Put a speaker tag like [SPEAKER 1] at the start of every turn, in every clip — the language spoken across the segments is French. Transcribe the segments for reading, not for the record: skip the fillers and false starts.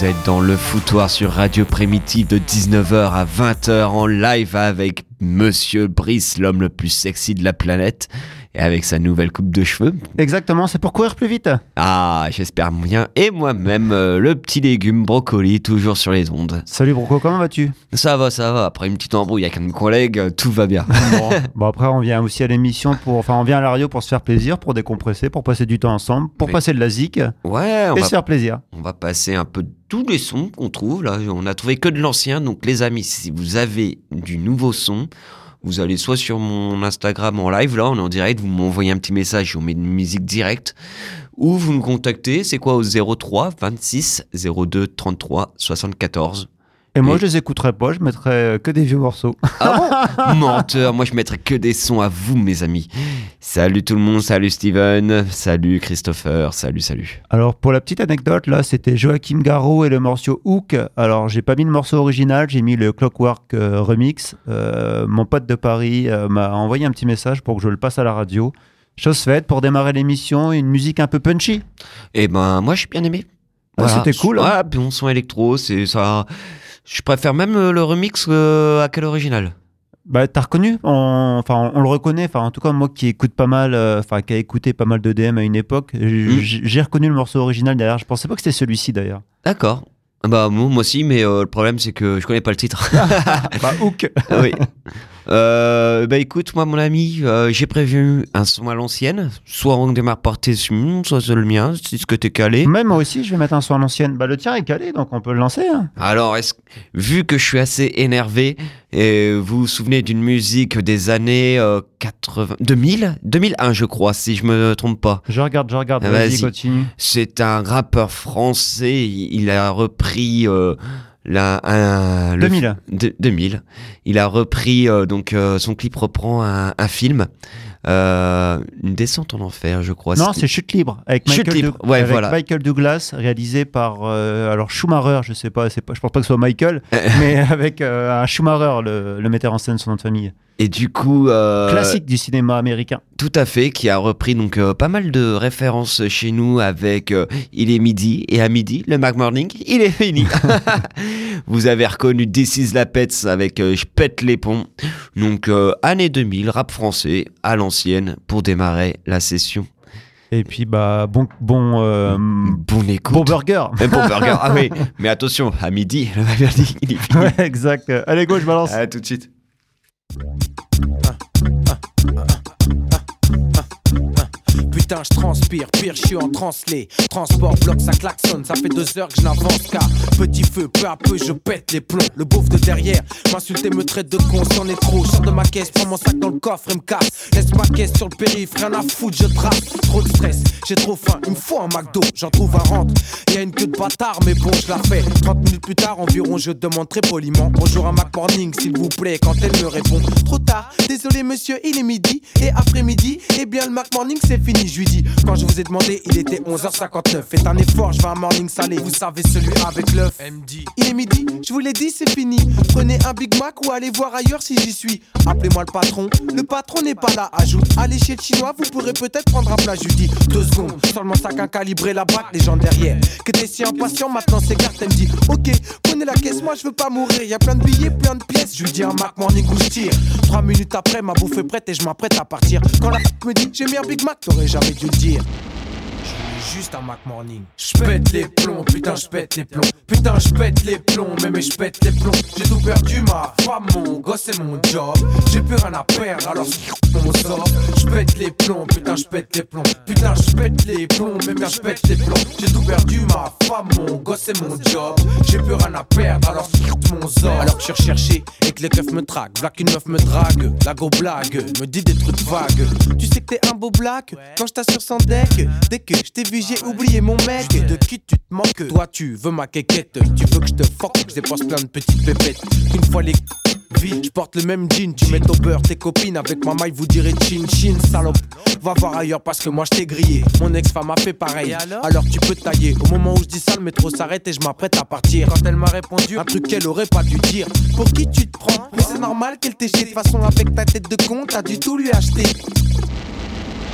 [SPEAKER 1] Vous êtes dans le foutoir sur Radio Primitive de 19h à 20h en live avec Monsieur Brice, l'homme le plus sexy de la planète, et avec sa nouvelle coupe de cheveux.
[SPEAKER 2] Exactement, c'est pour courir plus vite.
[SPEAKER 1] Ah, j'espère bien. Et moi-même, le petit légume brocoli, toujours sur les ondes.
[SPEAKER 2] Salut Broco, comment vas-tu ?
[SPEAKER 1] Ça va. Après une petite embrouille avec un collègue, tout va bien.
[SPEAKER 2] Bon, après on vient aussi à l'émission on vient à la radio pour se faire plaisir, pour décompresser, pour passer du temps ensemble, pour passer de la zik.
[SPEAKER 1] Ouais,
[SPEAKER 2] se faire plaisir.
[SPEAKER 1] On va passer un peu de tous les sons qu'on trouve. Là, on a trouvé que de l'ancien. Donc les amis, si vous avez du nouveau son, vous allez soit sur mon Instagram en live, là on est en direct, vous m'envoyez un petit message, on met une musique directe, ou vous me contactez, c'est quoi, au 03 26 02 33 74.
[SPEAKER 2] Et moi je les écouterai pas, je mettrai que des vieux morceaux.
[SPEAKER 1] Ah bon ? Menteur, moi je mettrai que des sons à vous mes amis. Salut tout le monde, salut Steven, salut Christopher, salut.
[SPEAKER 2] Alors pour la petite anecdote, là c'était Joachim Garraud et le morceau Hook. Alors j'ai pas mis le morceau original, j'ai mis le Clockwork remix. Mon pote de Paris m'a envoyé un petit message pour que je le passe à la radio. Chose faite, pour démarrer l'émission, une musique un peu punchy.
[SPEAKER 1] Eh ben moi j'ai bien aimé.
[SPEAKER 2] Voilà. C'était cool.
[SPEAKER 1] Ouais, hein. Bon son électro, c'est ça. Je préfère même le remix à quel original.
[SPEAKER 2] Bah t'as reconnu, on le reconnaît, en tout cas moi qui écoute pas mal, qui a écouté pas mal de DM à une époque, j'ai reconnu le morceau original derrière. Je pensais pas que c'était celui-ci d'ailleurs.
[SPEAKER 1] D'accord. Bah moi aussi, mais le problème c'est que je connais pas le titre.
[SPEAKER 2] Bah Hook.
[SPEAKER 1] Oui. Bah écoute, moi mon ami, j'ai prévu un son à l'ancienne. Soit on démarre par tes sons, soit c'est le mien, c'est ce que t'es calé.
[SPEAKER 2] Même moi aussi, je vais mettre un son à l'ancienne. Bah le tien est calé, donc on peut le lancer. Hein.
[SPEAKER 1] Alors, vu que je suis assez énervé, et vous vous souvenez d'une musique des années 2001 je crois, si je me trompe pas.
[SPEAKER 2] Je regarde, vas-y, continue.
[SPEAKER 1] C'est un rappeur français, il a repris... 2000. Il a repris, son clip reprend un film, une descente en enfer, je crois.
[SPEAKER 2] Non, c'est Chute libre, avec Michael Douglas, réalisé par alors Schumacher, je sais pas, je pense pas que ce soit Michael, mais avec un Schumacher, le metteur en scène, son nom de famille.
[SPEAKER 1] Et du coup...
[SPEAKER 2] classique du cinéma américain.
[SPEAKER 1] Tout à fait, qui a repris donc pas mal de références chez nous avec Il est midi, et à midi, le Mac Morning, il est fini. Vous avez reconnu This is la Pets avec Je pète les plombs. Donc année 2000, rap français à l'ancienne pour démarrer la session.
[SPEAKER 2] Et puis bon
[SPEAKER 1] écoute.
[SPEAKER 2] Bon burger.
[SPEAKER 1] Bon burger, ah oui. Mais attention, à midi, le Mac Morning, il est fini.
[SPEAKER 2] Ouais, exact. Allez go, je balance.
[SPEAKER 1] À tout de suite.
[SPEAKER 3] Putain, je transpire, pire, je suis en translé. Transport, bloc, ça klaxonne, ça fait 2 heures que je n'avance qu'à petit feu, peu à peu, je pète les plombs. Le beauf de derrière m'insulte et me traite de con, c'en est trop. Je sors de ma caisse, prends mon sac dans le coffre et me casse. Laisse ma caisse sur le périph', rien à foutre, je trace. Trop de stress, j'ai trop faim, il me faut un McDo. J'en trouve un rentre, y'a une queue de bâtard, mais bon, je la fais. 30 minutes plus tard environ, je demande très poliment: bonjour à Mac Morning, s'il vous plaît. Quand elle me répond: trop tard, désolé monsieur, il est midi. Et après-midi, eh bien le Mac Morning c'est fini. Je lui dis, quand je vous ai demandé, il était 11h59. Faites un effort, je veux un morning salé. Vous savez, celui avec l'œuf. MD. Il est midi, je vous l'ai dit, c'est fini. Prenez un Big Mac ou allez voir ailleurs si j'y suis. Appelez-moi le patron. Le patron n'est pas là. Ajoute, allez chez le chinois, vous pourrez peut-être prendre un plat. Je lui dis, 2 secondes. Seulement sac à calibrer la braque, les gens derrière. Que t'es si impatient, maintenant c'est carte. Elle me dit, ok, prenez la caisse, moi je veux pas mourir. Y'a plein de billets, plein de pièces. Je lui dis un Mac Morning où je tire. 3 minutes après, ma bouffe est prête et je m'apprête à partir. Quand la me dit, j'ai mis un Big Mac, t'aurais jamais dû le dire. Juste un Mac Morning. J'pète les plombs, putain j'pète les plombs. Putain j'pète les plombs, mais j'pète les plombs. J'ai tout perdu, ma femme, mon gosse et mon job. J'ai plus rien à perdre, alors on sort. J'pète les plombs, putain j'pète les plombs. Putain j'pète les plombs, mais j'pète les plombs. J'ai tout perdu, ma femme, mon gosse et mon job. J'ai plus rien à perdre, alors mon sort. Alors que je suis recherché et que les keufs me traquent. Black une meuf me drague, la go blague, me dit des trucs vagues. Tu sais que t'es un beau black quand je t'assure sans deck. Dès que je t'ai vu, j'ai oublié mon mec. De qui tu te manques? Toi tu veux ma quéquette. Tu veux que je te fuck, que je dépense plein de petites pépettes. Qu'une fois les vite, je porte le même jean. Tu mets au beurre tes copines, avec ma maille vous direz chin chin salope. Va voir ailleurs parce que moi je t'ai grillé. Mon ex-femme a fait pareil, alors tu peux tailler. Au moment où je dis ça, le métro s'arrête et je m'apprête à partir. Quand elle m'a répondu un truc qu'elle aurait pas dû dire. Pour qui tu te prends? Mais c'est normal qu'elle t'ait chié. De toute façon avec ta tête de con, t'as dû tout lui acheter.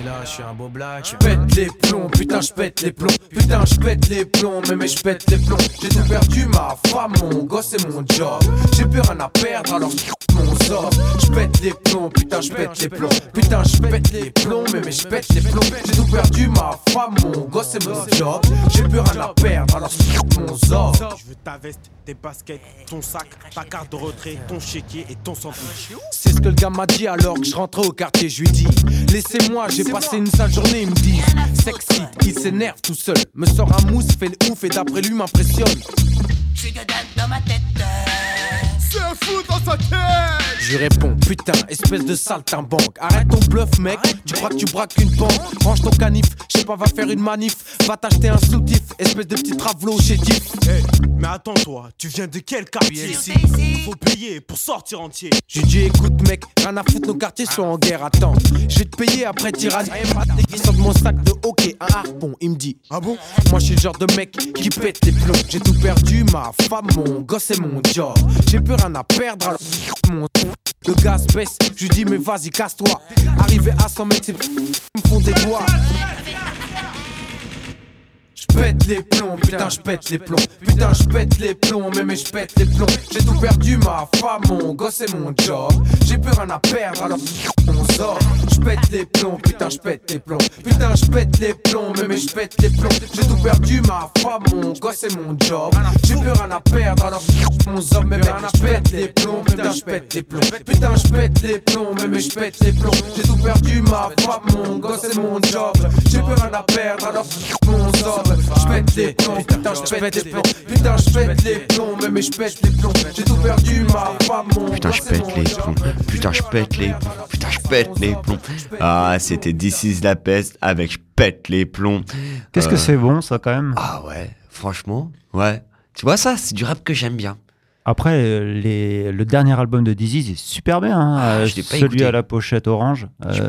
[SPEAKER 3] Et là, je suis un beau black. J'pète les plombs, putain, j'pète les plombs. Putain, j'pète les plombs, mais j'pète les plombs. J'ai tout perdu, ma femme, mon gosse et mon job. J'ai plus rien à perdre, alors mon sort. J'pète les plombs, putain, j'pète les plombs. Putain, j'pète les plombs, mais j'pète les plombs. J'ai tout perdu, ma femme, mon gosse et mon job. J'ai plus rien à perdre, alors mon sort.
[SPEAKER 4] Je veux ta veste, tes baskets, ton sac, ta carte de retrait, ton chéquier et ton sandwich.
[SPEAKER 3] C'est ce que le gars m'a dit alors que je rentrais au quartier. Je lui dis, laissez-moi, j'ai passé une sale journée. Il me dit, sexy, il s'énerve tout seul. Me sort un mousse, fait le ouf et d'après lui m'impressionne.
[SPEAKER 5] J'suis dedans dans ma tête.
[SPEAKER 4] C'est un fou dans sa tête.
[SPEAKER 3] Je lui réponds, putain, espèce de saltimbanque. Arrête ton bluff, mec, tu crois que tu braques une banque. Range ton canif, je sais pas, va faire une manif. Va t'acheter un soutif, espèce de petit travelot chez Diff.
[SPEAKER 4] Hey, mais attends toi, tu viens de quel quartier ici? Faut payer pour sortir entier.
[SPEAKER 3] J'ai dit écoute mec, rien à foutre, nos quartiers sont en guerre, attends. Je vais te payer après tirade. Il sort de mon sac de hockey, un harpon, il me dit ah bon? Moi je suis le genre de mec qui pète les plombs. J'ai tout perdu, ma femme, mon gosse et mon job. J'ai plus rien à perdre, alors mon le gaz baisse, je lui dis mais vas-y casse-toi. Arrivé à 100 mètres, c'est me font des doigts. J'pète les plombs, putain j'pète les plombs. Putain j'pète les plombs, mais j'pète les plombs. J'ai tout perdu, ma femme, mon gosse et mon job. J'ai plus rien à perdre, alors on sort. J'pète les plombs, putain j'pète les plombs. Putain j'pète les plombs, mais j'pète les plombs. J'ai tout perdu, ma femme, mon gosse et mon job. J'ai plus rien à perdre, alors mon zob, mais j'pète les plombs, putain j'pète les plombs. Putain j'pète les plombs, mais j'pète les plombs. J'ai tout perdu, ma femme, mon gosse et mon job. J'ai plus rien à perdre, alors mon zob. J'pète les plombs, putain j'pète les plombs. Putain j'pète les plombs, mais j'pète les plombs. J'ai tout perdu, ma femme, mon
[SPEAKER 1] Putain, je pète les plombs. Putain, je pète les plombs. Putain, je pète les plombs. Ah, c'était This is la peste avec je pète les plombs.
[SPEAKER 2] Qu'est-ce que c'est bon, ça, quand même.
[SPEAKER 1] Ah ouais, franchement, ouais. Tu vois ça, c'est du rap que j'aime bien.
[SPEAKER 2] Après, le dernier album de Dizzy est super bien. Hein.
[SPEAKER 1] Je l'ai pas
[SPEAKER 2] Celui
[SPEAKER 1] écouté.
[SPEAKER 2] à la pochette orange.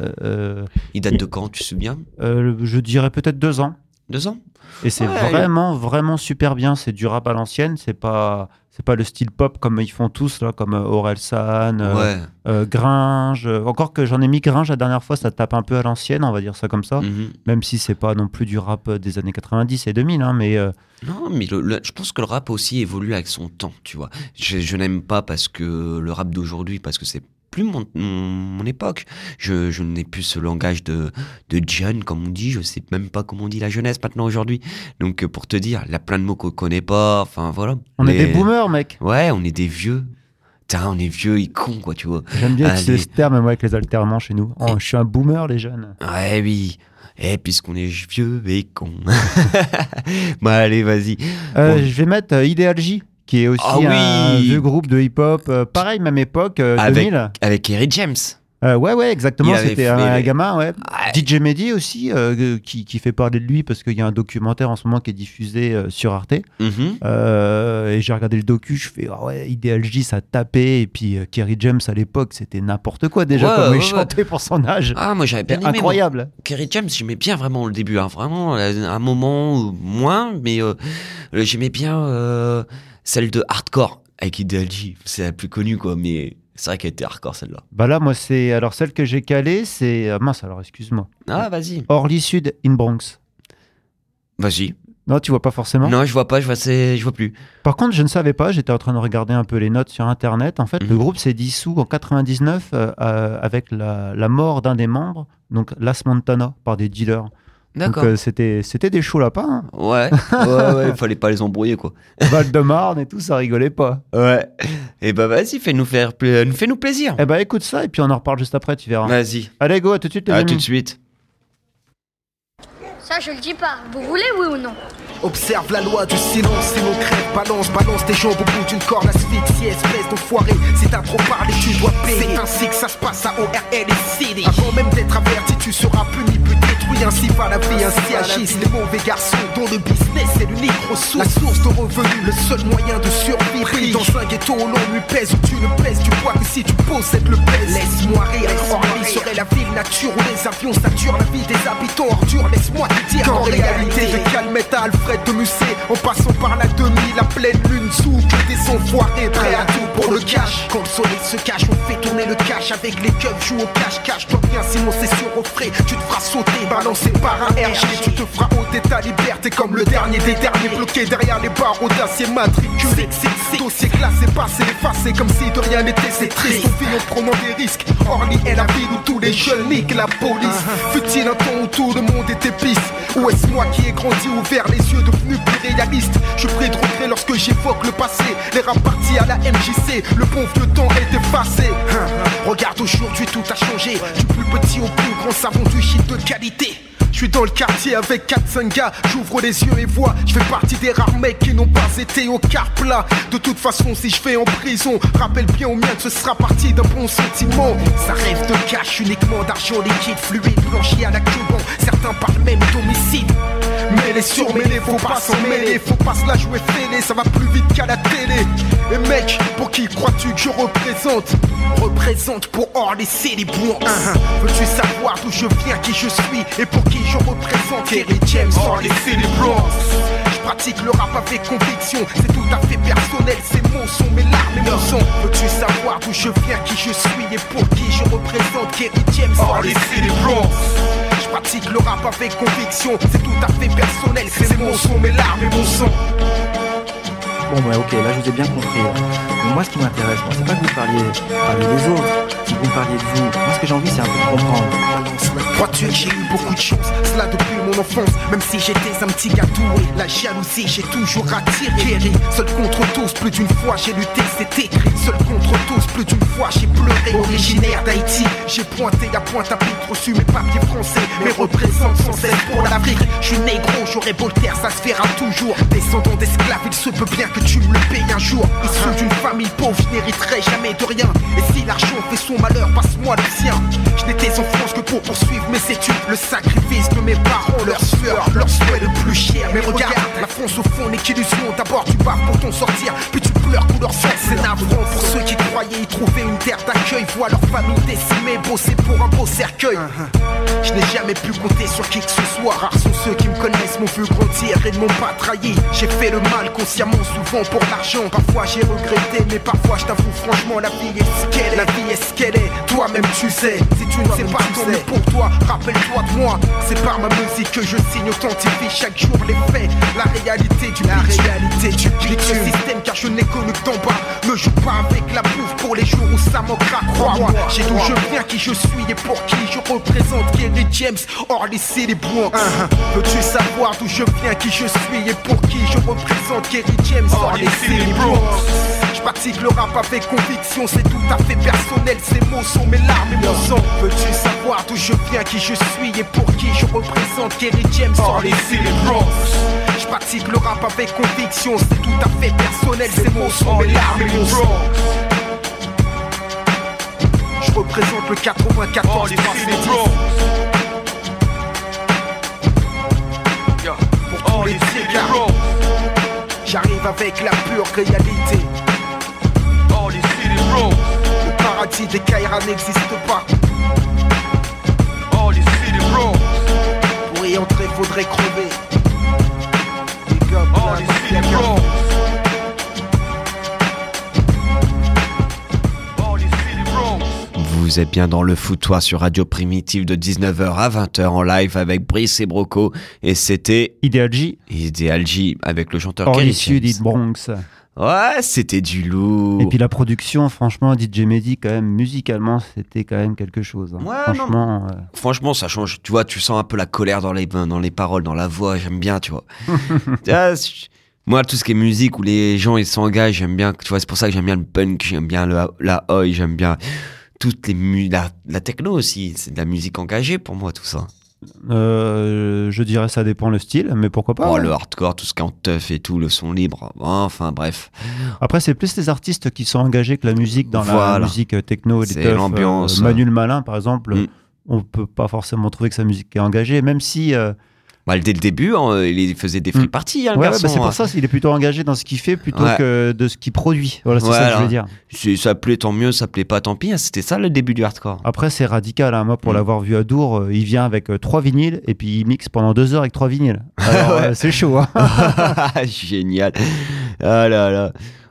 [SPEAKER 1] Il date de quand, tu te souviens?
[SPEAKER 2] Je dirais peut-être 2 ans.
[SPEAKER 1] 2 ans?
[SPEAKER 2] Et c'est
[SPEAKER 1] Ouais.
[SPEAKER 2] vraiment super bien. C'est du rap à l'ancienne. C'est pas le style pop comme ils font tous, là, comme Orelsan,
[SPEAKER 1] Ouais.
[SPEAKER 2] Gringe. Encore que j'en ai mis Gringe la dernière fois, ça tape un peu à l'ancienne, on va dire ça comme ça.
[SPEAKER 1] Mhm.
[SPEAKER 2] Même si c'est pas non plus du rap des années 90 et 2000, hein, mais
[SPEAKER 1] Non, mais je pense que le rap aussi évolue avec son temps, tu vois. Je n'aime pas parce que le rap d'aujourd'hui, parce que c'est plus mon époque. Je n'ai plus ce langage de jeune, comme on dit. Je sais même pas comment on dit la jeunesse maintenant aujourd'hui. Donc, pour te dire, il y a plein de mots qu'on connaît pas. Enfin, voilà.
[SPEAKER 2] on est des boomers, mec.
[SPEAKER 1] Ouais, on est des vieux. Putain, on est vieux et cons, quoi, tu vois.
[SPEAKER 2] J'aime bien
[SPEAKER 1] Allez.
[SPEAKER 2] utiliser ce terme, moi, avec les alternants chez nous. Oh, je suis un boomer, les jeunes.
[SPEAKER 1] Ouais, oui. Et puisqu'on est vieux et cons. Bon, allez, vas-y. Bon.
[SPEAKER 2] Je vais mettre Ideal J, qui est aussi
[SPEAKER 1] Ah oui.
[SPEAKER 2] un vieux groupe de hip-hop. Pareil, même époque, 2000.
[SPEAKER 1] Avec Kerry James.
[SPEAKER 2] Ouais, exactement.
[SPEAKER 1] Il avait
[SPEAKER 2] C'était
[SPEAKER 1] fait
[SPEAKER 2] un
[SPEAKER 1] les-
[SPEAKER 2] gamin, ouais.
[SPEAKER 1] Ouais.
[SPEAKER 2] DJ Mehdi aussi, qui fait parler de lui parce qu'il y a un documentaire en ce moment qui est diffusé sur Arte.
[SPEAKER 1] Mhm.
[SPEAKER 2] Et j'ai regardé le docu, je fais, ah ouais, Ideal J, ça tapait. Et puis Kerry James, à l'époque, c'était n'importe quoi déjà,
[SPEAKER 1] Ouais,
[SPEAKER 2] comme
[SPEAKER 1] ouais,
[SPEAKER 2] il chantait pour son âge.
[SPEAKER 1] Ah, moi, j'avais bien
[SPEAKER 2] C'était
[SPEAKER 1] aimé.
[SPEAKER 2] incroyable.
[SPEAKER 1] Kerry James, j'aimais bien vraiment le début, hein, vraiment, à un moment moins, mais j'aimais bien celle de Hardcore avec Ideal J. C'est la plus connue, quoi, mais c'est vrai qu'elle était hardcore, celle-là.
[SPEAKER 2] Bah là, moi, c'est. Alors, celle que j'ai calée, c'est. Mince, alors, excuse-moi.
[SPEAKER 1] Ah, vas-y.
[SPEAKER 2] Orly Sud in Bronx.
[SPEAKER 1] Vas-y.
[SPEAKER 2] Non, tu vois pas forcément.
[SPEAKER 1] Non, je vois pas, je vois plus.
[SPEAKER 2] Par contre, je ne savais pas, j'étais en train de regarder un peu les notes sur Internet. En fait, le
[SPEAKER 1] Mhm.
[SPEAKER 2] groupe s'est dissous en 99 avec la mort d'un des membres, donc Las Montana, par des dealers.
[SPEAKER 1] D'accord.
[SPEAKER 2] Donc, c'était des chauds lapins.
[SPEAKER 1] Ouais, il fallait pas les embrouiller, quoi.
[SPEAKER 2] Hein. Val-de-Marne et tout, ça rigolait pas.
[SPEAKER 1] Ouais. Et bah, vas-y, fais-nous plaisir.
[SPEAKER 2] Eh ben, écoute ça, et puis on en reparle juste après, tu verras.
[SPEAKER 1] Vas-y.
[SPEAKER 2] Allez, go, à tout de suite, les
[SPEAKER 1] À
[SPEAKER 2] amis.
[SPEAKER 1] tout de suite.
[SPEAKER 5] Ça, je le dis pas. Vous voulez, oui ou non?
[SPEAKER 6] Observe la loi du silence, sinon crève, balance tes jambes au bout d'une corde, asphyxie, espèce d'enfoiré. Si t'as trop parlé, tu dois payer. C'est ainsi que ça se passe à ORL et City. Avant même d'être averti, tu seras puni, puis détruit. Ainsi va la vie, ainsi agissent les mauvais garçons dont le business est l'unique ressource. La source de revenus, le seul moyen de survie. Pris dans un ghetto où l'on lui pèse ou tu ne pèses. Tu vois que si tu possèdes le pèse. Laisse-moi rire, Orly serait la ville nature où les avions saturent la vie des habitants ordures. Laisse-moi te dire qu'en réalité, de Calmette à Alfred de Musset, en passant par la demi, la pleine lune sous que des enfoirés prêts à tout pour le cash. Quand le soleil se cache, on fait tourner le cash. Avec les keufs, joue au cache-cache. Toi bien, sinon c'est sûr au frais. Tu te feras sauter, balancé par un RG. Tu te feras ôter ta liberté comme le dernier des derniers. Bloqué derrière les barreaux d'acier matriculé. Dossier classé, passé, effacé comme si de rien n'était. C'est triste, on vit en prenant des risques. Orly est la ville où tous les jeunes niquent la police. Fut-il un temps où tout le monde était pisse? Ou est-ce moi qui ai grandi, ouvert les yeux, devenu plus réaliste? Je prie de regret lorsque j'évoque le passé. Les rap partis à la MJC, le bon vieux temps est effacé. Regarde aujourd'hui tout a changé. Du plus petit au plus grand savon du shit de qualité. Je suis dans le quartier avec 4-5 gars, j'ouvre les yeux et vois, je fais partie des rares mecs qui n'ont pas été au car plat. De toute façon, si je vais en prison, rappelle bien au mien que ce sera parti d'un bon sentiment. Ça rêve de cash, uniquement d'argent liquide, fluide, blanchi à la Cuban. Certains parlent même d'homicide. Mêlés sur mêlés, faut pas s'en mêler, faut pas se la jouer fêlée, ça va plus vite qu'à la télé. Et mec, pour qui crois-tu que je représente? Représente pour Orly City Bronx. Veux-tu savoir d'où je viens, qui je suis et pour qui je représente? Kerry James, Orly City Bronx. Je pratique le rap avec conviction, c'est tout à fait personnel, ces mots sont mes larmes et mon sang. Veux-tu savoir d'où je viens, qui je suis et pour qui je représente? Kerry James, Orly City Bronx. Je pratique le rap avec conviction, c'est tout à fait personnel, ces mots sont mes larmes et mon sang.
[SPEAKER 7] Bon ouais ok, là je vous ai bien compris. Mais moi ce qui m'intéresse, moi, c'est pas que vous parliez des autres, si vous me parliez de vous. Moi ce que j'ai envie c'est un peu de comprendre.
[SPEAKER 6] Crois-tu que j'ai eu beaucoup de chance, cela depuis mon enfance, même si j'étais un petit gars doué. La jalousie j'ai toujours attiré. Seul contre tous, plus d'une fois j'ai lutté, c'est écrit. Seul contre tous, plus d'une fois j'ai pleuré. Originaire d'Haïti, j'ai pointé la pointe à pitre, reçu mes papiers français, mais représente sans cesse pour l'Afrique. Je suis négro, j'aurai Voltaire, ça se verra toujours. Descendant d'esclaves, il se peut bien que tu me le payes un jour. Issu d'une famille pauvre, je n'hériterai jamais de rien. Et si l'argent fait son malheur, passe-moi le sien. Je n'étais en France que pour poursuivre mes études. Le sacrifice de mes parents, leur sueur, leur souhait le plus cher. Mais regarde, la France au fond n'est qu'illusion. D'abord tu bats pour t'en sortir, puis tu pleures couleur sang. C'est navrant pour ceux qui croyaient y trouver une terre d'accueil. Voient leur famille décimée, bosser pour un beau cercueil. Je n'ai jamais pu compter sur qui que ce soit. Rares sont ceux qui me connaissent, m'ont vu grandir et ne m'ont pas trahi. J'ai fait le mal consciemment, souvent pour l'argent. Parfois j'ai regretté, mais parfois je t'avoue franchement, la vie est ce qu'elle est. La vie est ce qu'elle est, toi-même tu sais. Si tu ne sais pas, tant mieux pour toi, rappelle-toi de moi. C'est par ma musique que je signe, authentifie chaque jour les faits. La réalité du le système, car je n'ai connu que d'en bas. Ne joue pas avec la bouffe pour les jours où ça manquera, crois-moi. J'ai d'où je viens, qui je suis et pour qui je représente. Kerry James, Orly City Bronx. Veux-tu savoir d'où je viens, qui je suis et pour qui je représente? Kerry James, Orly City Bronx. Je pratique le rap avec conviction, c'est tout à fait personnel, ces mots sont mes larmes et mon sang. Veux-tu savoir d'où je viens, qui je suis et pour qui je représente? Kerry James, Orly City Bronx. Je pratique le rap avec conviction, c'est tout à fait personnel, ces mots sont mes larmes et mon sang. Je représente le 94 pour tous les cigares. J'arrive avec la pure réalité. Le paradis des Kaira n'existe pas. Pour y entrer, faudrait crever.
[SPEAKER 1] Vous êtes bien dans le foutoir sur Radio Primitive de 19h à 20h en live avec Brice et Broco. Et c'était
[SPEAKER 2] Ideal J.
[SPEAKER 1] Ideal J avec le chanteur
[SPEAKER 2] Orly
[SPEAKER 1] Kerry
[SPEAKER 2] City
[SPEAKER 1] James.
[SPEAKER 2] Bronx.
[SPEAKER 1] Ouais, c'était du lourd.
[SPEAKER 2] Et puis la production, franchement, DJ Mehdi, quand même, musicalement, c'était quand même quelque chose. Hein.
[SPEAKER 1] Ouais,
[SPEAKER 2] franchement,
[SPEAKER 1] franchement, ça change. Tu vois, tu sens un peu la colère dans les paroles, dans la voix. J'aime bien, tu vois. Moi, tout ce qui est musique où les gens ils s'engagent, j'aime bien. Tu vois, c'est pour ça que j'aime bien le punk, j'aime bien la oi, j'aime bien toutes les la techno aussi. C'est de la musique engagée pour moi, tout ça.
[SPEAKER 2] Je dirais ça dépend le style, mais pourquoi pas.
[SPEAKER 1] Oh, le hardcore, tout ce qui est en teuf et tout, le son libre. Enfin, bref.
[SPEAKER 2] Après, c'est plus les artistes qui sont engagés que la musique dans
[SPEAKER 1] Voilà.
[SPEAKER 2] la musique techno et des
[SPEAKER 1] C'est
[SPEAKER 2] teufs.
[SPEAKER 1] l'ambiance.
[SPEAKER 2] Manu le Malin, par exemple, on peut pas forcément trouver que sa musique est engagée, même si.
[SPEAKER 1] Bah, dès le début, hein, il faisait des free parties, hein, le
[SPEAKER 2] Ouais,
[SPEAKER 1] garçon.
[SPEAKER 2] bah c'est pour ça qu'il est plutôt engagé dans ce qu'il fait plutôt que de ce qu'il produit. Voilà, c'est ça que je veux dire.
[SPEAKER 1] Si ça plaît, tant mieux, ça plaît pas, tant pis. C'était ça le début du hardcore.
[SPEAKER 2] Après, c'est radical. Hein. Moi, pour l'avoir vu à Dour, il vient avec 3 vinyles et puis il mixe pendant 2 heures avec 3 vinyles. Alors, c'est chaud. Hein.
[SPEAKER 1] Génial. Ah là là.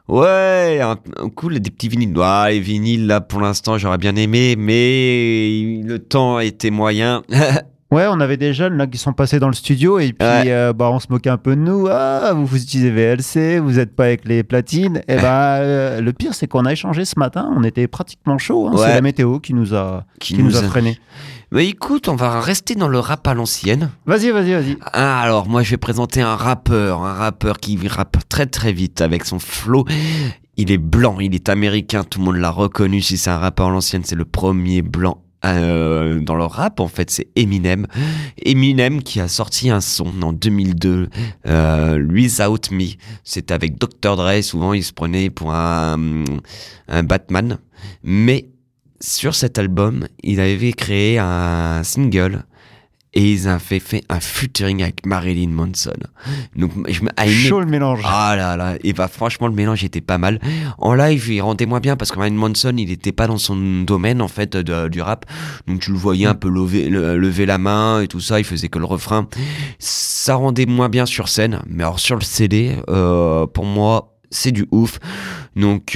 [SPEAKER 1] Ouais, cool, des petits vinyles. Les vinyles, là, pour l'instant, j'aurais bien aimé, mais le temps était moyen.
[SPEAKER 2] Ouais, on avait des jeunes là qui sont passés dans le studio et puis on se moquait un peu de nous. Ah, vous utilisez VLC, vous n'êtes pas avec les platines. Et le pire, c'est qu'on a échangé ce matin. On était pratiquement chaud. Hein. Ouais. C'est la météo qui nous a freinés.
[SPEAKER 1] Mais écoute, on va rester dans le rap à l'ancienne.
[SPEAKER 2] Vas-y.
[SPEAKER 1] Alors, moi, je vais présenter un rappeur qui rappe très très vite avec son flow. Il est blanc, il est américain, tout le monde l'a reconnu. Si c'est un rappeur à l'ancienne, c'est le premier blanc dans le rap. En fait, c'est Eminem qui a sorti un son en 2002, Without Me. C'était avec Dr. Dre. Souvent il se prenait pour un Batman, mais sur cet album il avait créé un single et ils ont fait un featuring avec Marilyn Manson. Donc,
[SPEAKER 2] chaud le mélange.
[SPEAKER 1] Ah là, et franchement, le mélange était pas mal. En live, il rendait moins bien parce que Marilyn Manson, il était pas dans son domaine, en fait, du rap. Donc, tu le voyais un peu lever la main et tout ça. Il faisait que le refrain. Ça rendait moins bien sur scène. Mais alors, sur le CD, pour moi, c'est du ouf. Donc,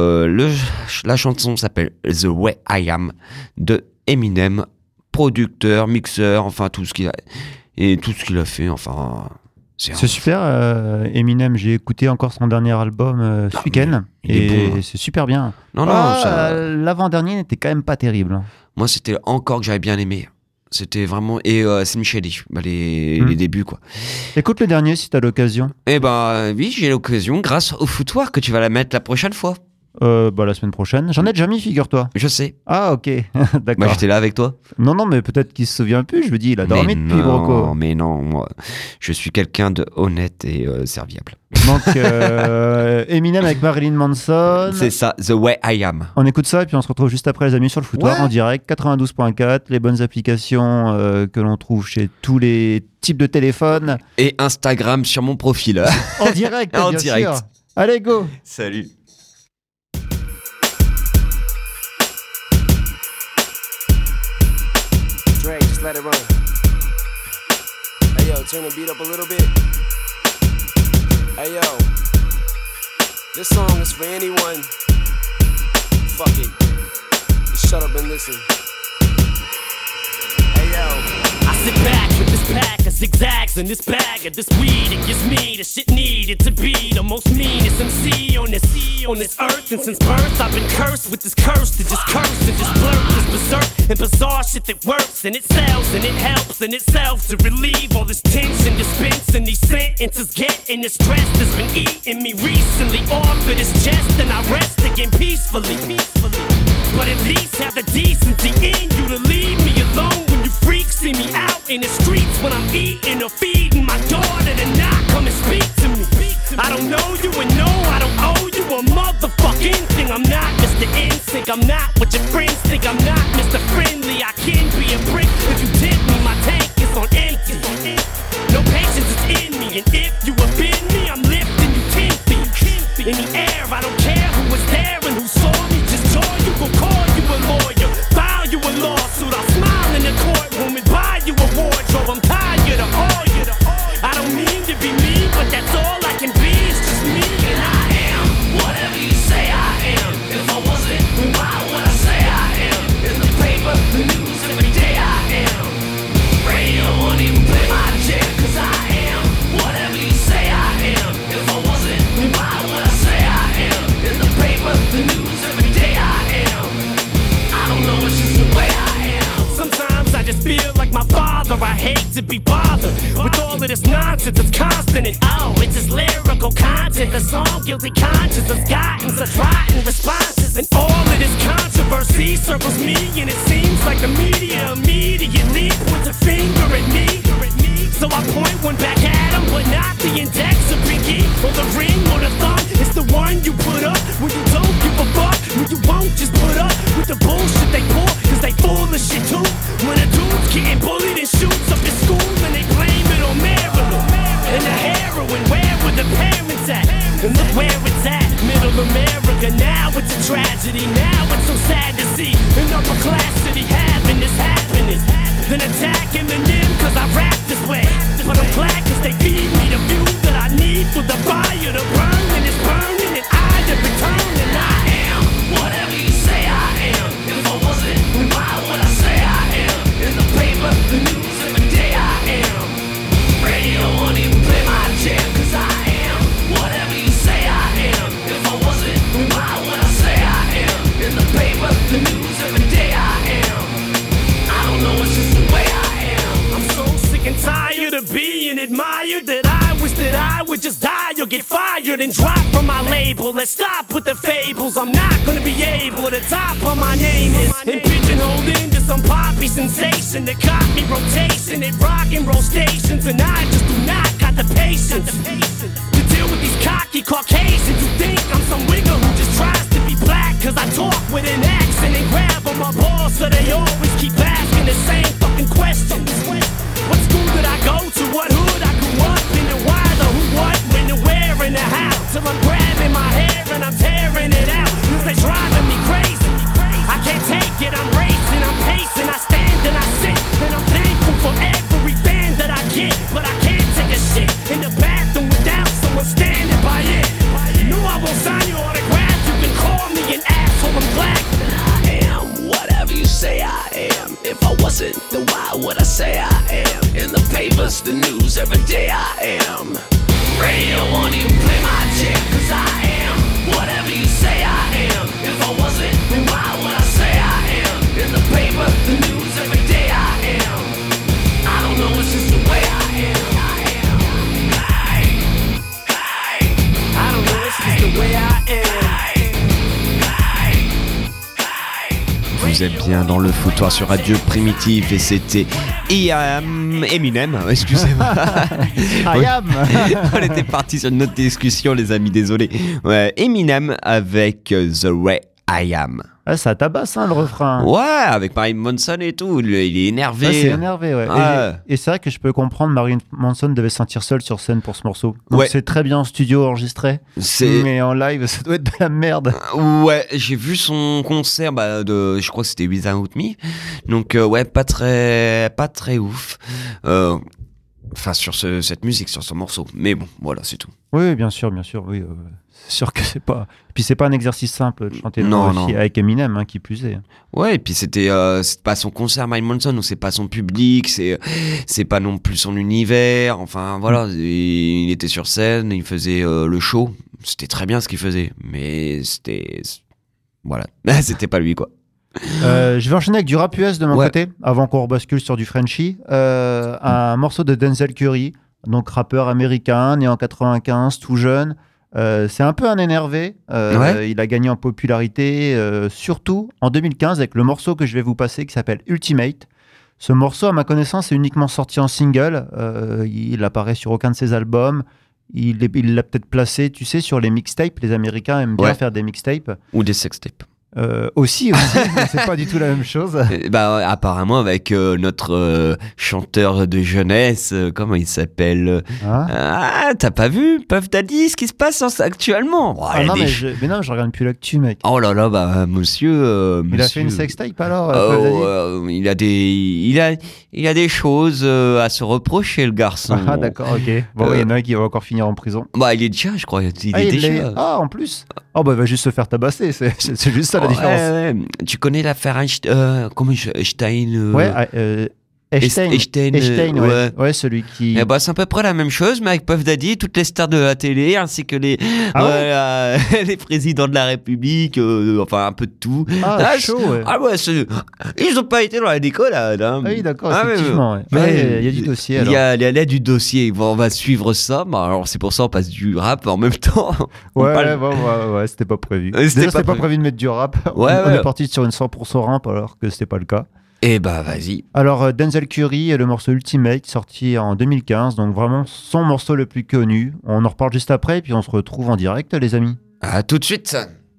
[SPEAKER 1] la chanson s'appelle The Way I Am de Eminem. Producteur, mixeur, enfin tout ce qu'il a fait, enfin
[SPEAKER 2] c'est super. Eminem, j'ai écouté encore son dernier album ce week-end et bon, c'est super bien. L'avant-dernier n'était quand même pas terrible.
[SPEAKER 1] Moi, c'était encore que j'avais bien aimé. C'était vraiment c'est Micheli, les débuts quoi.
[SPEAKER 2] Écoute le dernier si t'as l'occasion.
[SPEAKER 1] Oui, j'ai l'occasion grâce au foutoir que tu vas la mettre la prochaine fois.
[SPEAKER 2] La semaine prochaine. J'en ai déjà mis, figure-toi.
[SPEAKER 1] Je sais.
[SPEAKER 2] Ah, ok. D'accord.
[SPEAKER 1] J'étais là avec toi.
[SPEAKER 2] Non, mais peut-être qu'il se souvient plus. Je me dis, il a dormi depuis Broco.
[SPEAKER 1] Mais non, moi, je suis quelqu'un de honnête et serviable.
[SPEAKER 2] Donc, Eminem avec Marilyn Manson.
[SPEAKER 1] C'est ça, The Way I Am.
[SPEAKER 2] On écoute ça et puis on se retrouve juste après, les amis, sur le foutoir en direct, 92.4, les bonnes applications que l'on trouve chez tous les types de téléphones.
[SPEAKER 1] Et Instagram sur mon profil.
[SPEAKER 2] En direct, bien sûr. Allez, go.
[SPEAKER 1] Salut.
[SPEAKER 8] Dre, just let it run. Hey yo, turn the beat up a little bit. Hey yo, this song is for anyone. Fuck it, just shut up and listen. Hey yo.
[SPEAKER 9] I sit back with this pack of zigzags and this bag of this weed. It gives me the shit needed to be the most meanest MC on this earth. And since birth I've been cursed with this curse to just curse and just blurt this berserk and bizarre shit that works and it sells and it helps in itself to relieve all this tension, dispense and these sentences getting the stress that's been eating me recently off of this chest and I rest again peacefully. But at least have the decency in you to leave me alone when you freaks see me out in the streets when I'm eating or feeding my daughter to not come and speak to me. I don't know you and no, I don't owe you a motherfucking thing. I'm not Mr. NSYNC, I'm not what your friends think. I'm not Mr. Friendly, I can be a prick. If you tip me, my tank is on empty. No patience is in me, and if you offend me, I'm lifting you 10 feet. In the air, I don't care who was there and who saw me. Just joy, you will call you a lawyer, file you a lawsuit. I'll smile in the courtroom and buy you a wardrobe. I'm tired of all you. I don't mean to be mean, but that's all I can be. It's just me and I am whatever you say I am. If I wasn't, then why would I say I am? In the paper, the news, every day I am. Radio won't even play my jam, 'cause I am whatever you say I am. If I wasn't, then why would I say I am? In the paper, the news, every day I am. I don't know, it's just the way I am. Sometimes I just feel like my father. I hate to be bothered with all of this nonsense. It's constant and it's just lyrical content. The song Guilty Conscience has gotten such rotten responses, and all of this controversy circles me, and it seems like the media immediately points a finger at me. So I point one back at him, but not the index or pinky or the ring or the thumb. It's the one you put up when you don't give a fuck, when you won't just put up with the bullshit they pour, 'cause they full of shit too. When a dude's getting bullied and shoots up his school and they blame it on Maryland and the heroin, where were the parents at? And look where it's at, middle America. Now it's a tragedy, now it's so sad to see an upper class city having this happening. Then attacking the nim 'cause I rap this way. But I'm glad 'cause they feed me the fuel that I need for the fire to burn, and it's burning and I get fired and dropped from my label. Let's stop with the fables. I'm not gonna be able to top what my name is and pigeonholed into some poppy sensation that caught me rotation at rock and roll stations, and I just do not got the patience to deal with these cocky Caucasians who think I'm some wigger who just tries to be black. Cause I talk with an accent and grab on my balls, so they always keep asking the same fucking questions. What school did I go to? What hood I grew up in? And why, the who, what, when, the where, and the how? Till I'm grabbing my hair and I'm tearing it out. Cause they driving me crazy. I can't take it, I'm racing, I'm pacing. I stand and I sit, and I'm thankful for every fan that I get. But I can't take a shit in the bathroom without someone standing by it. No, I won't sign your autograph. You can call me an asshole, I'm black. I am whatever you say I am. If I wasn't, then why would I say I am? In the papers, the news, every day I am. Radio won't even play my jam, cause I am whatever you say I am. If I wasn't, then why would I say I am? In the paper, the news, every day I am. I don't know, it's just the way I am. I don't know, it's just the way I am.
[SPEAKER 1] Vous êtes bien dans le foutoir sur Radio Primitive et c'était Eminem, excusez-moi. On était parti sur une autre discussion, les amis, désolé. Ouais, Eminem avec The Way I Am.
[SPEAKER 2] Ah, ça tabasse, hein, le refrain.
[SPEAKER 1] Ouais, avec Marilyn Manson et tout, il est énervé.
[SPEAKER 2] Ah, c'est énervé, ouais.
[SPEAKER 1] Ah.
[SPEAKER 2] Et c'est vrai que je peux comprendre, Marilyn Manson devait se sentir seul sur scène pour ce morceau. Donc
[SPEAKER 1] ouais.
[SPEAKER 2] C'est très bien en studio enregistré, mais en live, ça doit être de la merde.
[SPEAKER 1] Ouais, j'ai vu son concert, je crois que c'était Without Me. Donc ouais, pas très ouf. Enfin, sur cette musique, sur ce morceau. Mais bon, voilà, c'est tout.
[SPEAKER 2] Oui, bien sûr, oui. C'est sûr que c'est pas... Puis c'est pas un exercice simple de chanter
[SPEAKER 1] non.
[SPEAKER 2] avec Eminem, hein, qui plus est.
[SPEAKER 1] Ouais, et puis c'est pas son concert, Marilyn Manson, donc c'est pas son public, c'est pas non plus son univers. Enfin, voilà, il était sur scène, il faisait le show. C'était très bien ce qu'il faisait, mais voilà, c'était pas lui, quoi.
[SPEAKER 2] Je vais enchaîner avec du rap US de mon côté, avant qu'on rebascule sur du Frenchie. Un morceau de Denzel Curry, donc rappeur américain, né en 95, tout jeune. C'est un peu un énervé. Il a gagné en popularité, surtout en 2015, avec le morceau que je vais vous passer qui s'appelle Ultimate. Ce morceau, à ma connaissance, est uniquement sorti en single. Il apparaît sur aucun de ses albums. Il l'a peut-être placé, tu sais, sur les mixtapes. Les Américains aiment bien faire des mixtapes.
[SPEAKER 1] Ou des sextapes.
[SPEAKER 2] Aussi, mais c'est pas du tout la même chose.
[SPEAKER 1] Apparemment avec notre chanteur de jeunesse, comment il s'appelle t'as pas vu Puff Daddy, ce qui se passe actuellement?
[SPEAKER 2] Mais non, je regarde plus l'actu, mec.
[SPEAKER 1] Oh là là, monsieur.
[SPEAKER 2] Il a fait une sextape alors.
[SPEAKER 1] Il a des choses à se reprocher, le garçon.
[SPEAKER 2] Ah d'accord, ok. Bon, il y en a un qui va encore finir en prison.
[SPEAKER 1] Il est déjà, je crois. Il est déjà.
[SPEAKER 2] En plus. Il va juste se faire tabasser. C'est juste ça la différence.
[SPEAKER 1] Ouais. Tu connais l'affaire Einstein,
[SPEAKER 2] Epstein, ouais, celui qui...
[SPEAKER 1] c'est à peu près la même chose, mais avec Puff Daddy, toutes les stars de la télé, ainsi que les présidents de la République, enfin un peu de tout.
[SPEAKER 2] Chaud, ouais.
[SPEAKER 1] Ils n'ont pas été dans la décollade. Hein.
[SPEAKER 2] Oui, d'accord, effectivement. Il y a du dossier.
[SPEAKER 1] Il y a du dossier. On va suivre ça. Alors c'est pour ça on passe du rap en même temps.
[SPEAKER 2] C'était pas prévu. C'était pas prévu de mettre du rap. On est parti sur une 100% rap alors que c'était pas le cas.
[SPEAKER 1] Eh vas-y.
[SPEAKER 2] Alors, Denzel Curry et le morceau Ultimate, sorti en 2015, donc vraiment son morceau le plus connu. On en reparle juste après, puis on se retrouve en direct, les amis.
[SPEAKER 1] À tout de suite.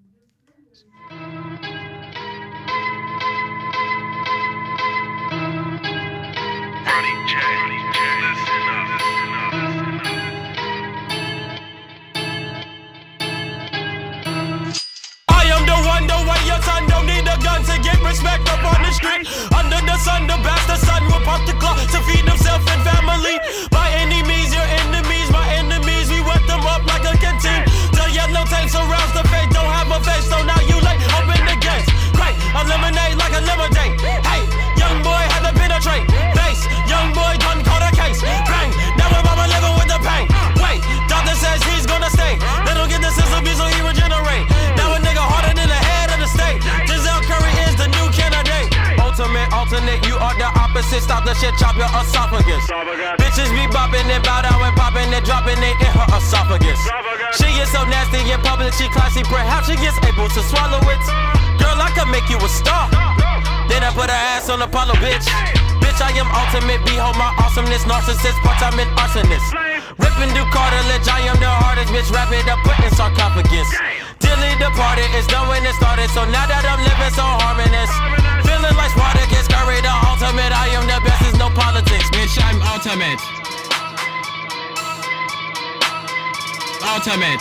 [SPEAKER 4] Respect up on the street. Under the sun, the bastard son will pop the clock to feed himself and family. By any means, your enemies, my enemies, we wet them up like a canteen. The yellow tank surrounds the face, don't have a face, so now you late. Open the gates, great, eliminate like a lemonade. Hey, young boy had to penetrate. Face, young boy done caught a case. Bang, now we're mama living with the pain. Wait, doctor says he's gonna stay. They don't get the system, so he regenerate. Now a nigga harder than the head of the state. Denzel Curry is the new candidate. Ultimate alternate, you are the opposite. shit, stop the shit, chop your esophagus. Bitches be bopping and bow down and popping and dropping it in her esophagus. She is so nasty in public, she classy, perhaps she is able to swallow it. Girl, I could make you a star. Then I put her ass on Apollo, bitch. Bitch, I am ultimate, behold my awesomeness. Narcissist, part-time and arsonist. Ripping through cartilage, I am the hardest, bitch. Wrap it up, put in sarcophagus. Dilly departed, it's done when it started. So now that I'm living so harmonious, feeling like Spartacus, Curry the ultimate. I am the best, it's no politics. Bitch, I'm ultimate. Ultimate.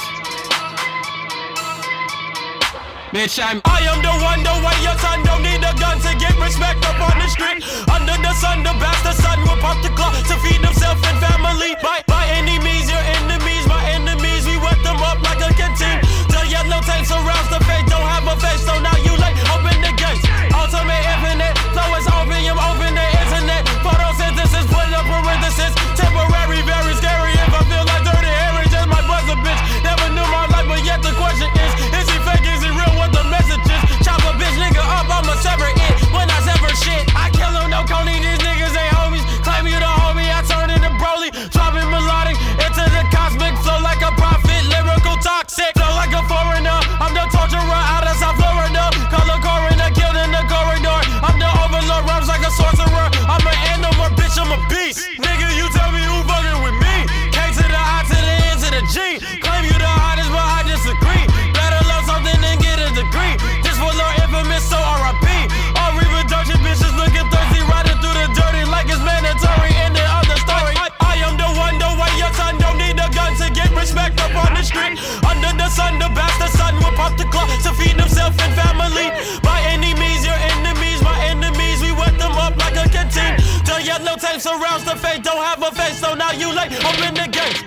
[SPEAKER 4] Bitch, I am the one, the way your son don't need a gun to get respect up on the street. Under the sun, the bastard son will pop the clock to feed himself and family. By any means, your enemies, my enemies, we wet them up like a canteen. The yellow tape surrounds the face, don't have a face, so now you late, open the gates. Ultimate infinite, flow is opium, open the internet. Photosynthesis, put up parenthesis, temporary, very scary. If I feel like dirty Harry, just my buzzer, bitch. Never knew my life, but yet the question is he fake, is he real? What the messages? Chop a bitch nigga up, I'ma sever it. When I sever shit, I kill him, no Coney, these niggas ain't homies. Claim you the homie, I turn into Broly. Dropping melodic into the cosmic flow like a prophet, lyrical toxic. Flow like a foreigner, I'm the torturer out of South Florida. Color coroner, killed in the corridor. I'm the overlord, rhymes like a sorcerer. I'm an animal, bitch, I'm a beast. Nigga, you tell me who fucking with me. K to the I to the N to the G. Claim you the hottest, but I disagree. Better love something than get a degree. This for Lord infamous, so R.I.P. All Reaper Dirty bitches looking thirsty, riding through the dirty like it's mandatory in the other story. I am the one, the way your son don't need a gun to get respect up on the street. Under the sun, the bastard son will pop the clock to feed himself and family. By any means, your enemies, my enemies, we wet them up like a canteen. The yellow tape surrounds the face, don't have a face, so now you late, open the gate.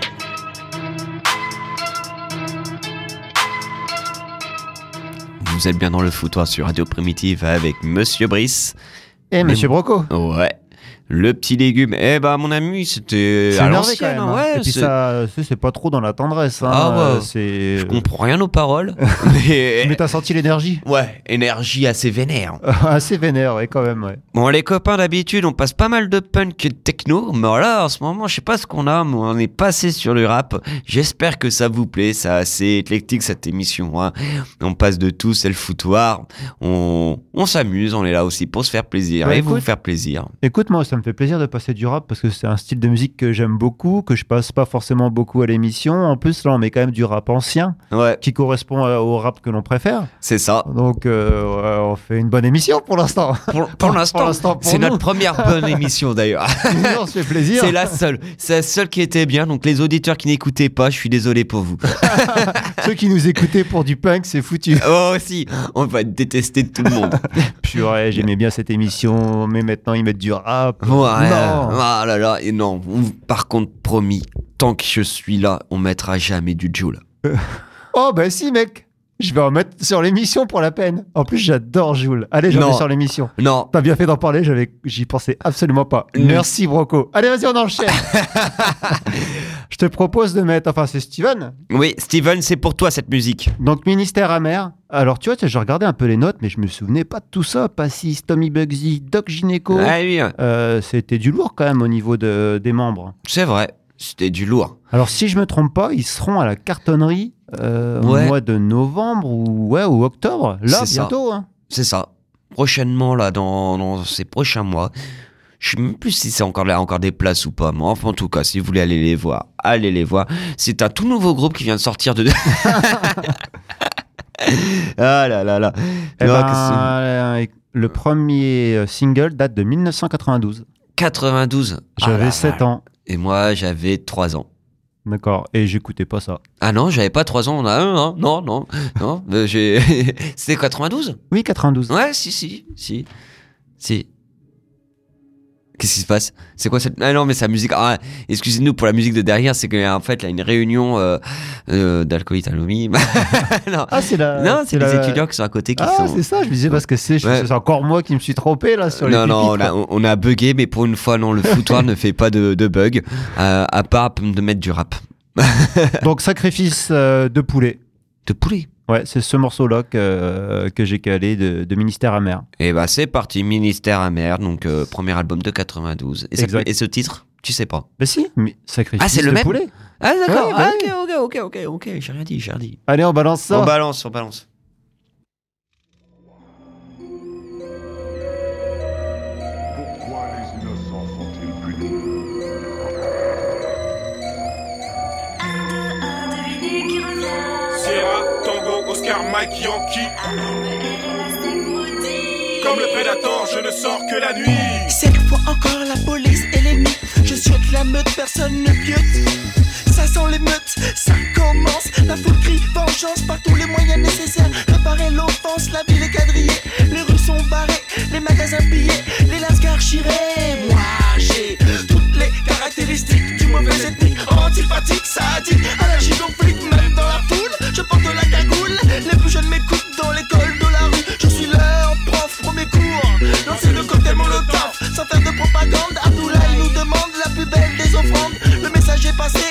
[SPEAKER 1] Vous êtes bien dans le foutoir sur Radio Primitive avec Monsieur Brice.
[SPEAKER 2] Et Monsieur Broco.
[SPEAKER 1] Ouais. Le petit légume. Eh ben, mon ami, c'était
[SPEAKER 2] C'est
[SPEAKER 1] à
[SPEAKER 2] énervé
[SPEAKER 1] l'ancienne.
[SPEAKER 2] quand même.
[SPEAKER 1] Ouais,
[SPEAKER 2] et puis ça, c'est pas trop dans la tendresse. Hein.
[SPEAKER 1] Ah ouais.
[SPEAKER 2] C'est...
[SPEAKER 1] Je comprends rien aux paroles.
[SPEAKER 2] Mais t'as senti l'énergie.
[SPEAKER 1] Ouais, énergie assez vénère.
[SPEAKER 2] Assez vénère, ouais, quand même, ouais.
[SPEAKER 1] Bon, les copains, d'habitude, on passe pas mal de punk et de techno, mais là, en ce moment, je sais pas ce qu'on a, mais on est passé sur le rap. J'espère que ça vous plaît, c'est assez éclectique cette émission. Hein. On passe de tout, c'est le foutoir. On s'amuse, on est là aussi pour se faire plaisir
[SPEAKER 2] Ouais,
[SPEAKER 1] et
[SPEAKER 2] écoute,
[SPEAKER 1] vous faire plaisir.
[SPEAKER 2] Écoute, moi, ça me fait plaisir de passer du rap parce que c'est un style de musique que j'aime beaucoup, que je passe pas forcément beaucoup à l'émission. En plus, là, on met quand même du rap ancien
[SPEAKER 1] Ouais,
[SPEAKER 2] qui correspond au rap que l'on préfère.
[SPEAKER 1] c'est ça.
[SPEAKER 2] Donc, on fait une bonne émission pour l'instant.
[SPEAKER 1] Pour l'instant,
[SPEAKER 2] pour
[SPEAKER 1] c'est
[SPEAKER 2] nous.
[SPEAKER 1] notre première bonne émission d'ailleurs.
[SPEAKER 2] On se fait plaisir.
[SPEAKER 1] C'est la seule qui était bien. Donc les auditeurs qui n'écoutaient pas, je suis désolé pour vous.
[SPEAKER 2] Ceux qui nous écoutaient pour du punk, c'est foutu.
[SPEAKER 1] Oh si, on va être détesté de tout le monde.
[SPEAKER 2] Purée, j'aimais bien cette émission, mais maintenant ils mettent du rap.
[SPEAKER 1] Ouais,
[SPEAKER 2] Non.
[SPEAKER 1] ah là là, et non. Par contre, promis, tant que je suis là, on mettra jamais du Jul.
[SPEAKER 2] Oh bah si mec, je vais en mettre sur l'émission pour la peine. En plus j'adore Jul. Allez, j'en
[SPEAKER 1] Non.
[SPEAKER 2] mets sur l'émission.
[SPEAKER 1] Non.
[SPEAKER 2] T'as bien fait d'en parler, j'y pensais absolument pas. Merci Broco. Allez, vas-y, on enchaîne. Je te propose de mettre, enfin c'est Steven,
[SPEAKER 1] Oui, Steven, c'est pour toi cette musique.
[SPEAKER 2] donc Ministère amer. Alors tu vois, j'ai regardé un peu les notes, mais je me souvenais pas de tout ça. Passis, Tommy Bugsy, Doc Gynéco.
[SPEAKER 1] Ah oui,
[SPEAKER 2] C'était du lourd quand même au niveau des membres.
[SPEAKER 1] c'est vrai, c'était du lourd.
[SPEAKER 2] Alors si je me trompe pas, ils seront à la cartonnerie au
[SPEAKER 1] Ouais.
[SPEAKER 2] mois de novembre ou octobre. Là,
[SPEAKER 1] C'est ça.
[SPEAKER 2] bientôt. Hein.
[SPEAKER 1] C'est ça. Prochainement, là, dans ces prochains mois. Je sais même plus si c'est encore des places ou pas. Mais enfin, en tout cas, si vous voulez aller les voir, allez les voir. C'est un tout nouveau groupe qui vient de sortir de... Ah là là là.
[SPEAKER 2] Eh
[SPEAKER 1] Non,
[SPEAKER 2] ben, le premier single date de 1992.
[SPEAKER 1] 92.
[SPEAKER 2] J'avais
[SPEAKER 1] Ah là
[SPEAKER 2] 7
[SPEAKER 1] là.
[SPEAKER 2] ans.
[SPEAKER 1] Et moi, j'avais 3 ans.
[SPEAKER 2] D'accord. Et j'écoutais pas ça.
[SPEAKER 1] Ah non, j'avais pas 3 ans. On a un, hein. Non. C'était 92?
[SPEAKER 2] Oui, 92.
[SPEAKER 1] Ouais, si. Qu'est-ce qui se passe? C'est quoi cette... Ah non, mais sa musique... Ah, excusez-nous pour la musique de derrière, c'est qu'en fait, là, une réunion d'alcoolites anonymes. Non.
[SPEAKER 2] Ah, c'est la...
[SPEAKER 1] Non, c'est les étudiants qui sont à côté qui
[SPEAKER 2] Ah,
[SPEAKER 1] sont...
[SPEAKER 2] c'est ça, je me disais parce que c'est encore moi qui me suis trompé là sur les
[SPEAKER 1] Non,
[SPEAKER 2] pupitres.
[SPEAKER 1] on a bugué, mais pour une fois, non, le foutoir ne fait pas de bug, à part de mettre du rap.
[SPEAKER 2] Donc, sacrifice de poulet.
[SPEAKER 1] De poulet?
[SPEAKER 2] Ouais, c'est ce morceau-là que j'ai calé de Ministère Amer.
[SPEAKER 1] Et bah c'est parti, Ministère Amer, donc premier album de 92. Et ce titre, tu sais pas?
[SPEAKER 2] Bah si, mais Sacrifice
[SPEAKER 1] c'est le
[SPEAKER 2] de
[SPEAKER 1] même
[SPEAKER 2] poulet.
[SPEAKER 1] Ah d'accord,
[SPEAKER 2] Ouais, bah
[SPEAKER 1] ok, j'ai rien dit.
[SPEAKER 2] Allez, on balance ça.
[SPEAKER 1] On balance.
[SPEAKER 10] Pourquoi les innocents sont-ils punis?
[SPEAKER 4] Sierra, Tango, Oscar, Mike, Yankee. Comme le prédateur, je ne sors que la nuit.
[SPEAKER 11] Cette fois encore la police et l'ennemi. Je souhaite la meute, personne ne piote. Ça sent l'émeute, ça commence. La foule crie vengeance par tous les moyens nécessaires. Préparer l'offense, la ville est quadrillée. Les rues sont barrées, les magasins pillés, les lascars chirés. Moi j'ai toutes les caractéristiques du mauvais ethnique. Antipathique, sadique, allergique aux flics. Même dans la foule, je porte la cagoule. Les plus jeunes m'écoutent dans l'école de la rue. Je suis leur prof, premier cours. Lancer le cocktail molotov, sans faire de propagande. Abdoulaye nous demande la plus belle des offrandes. Le message est passé.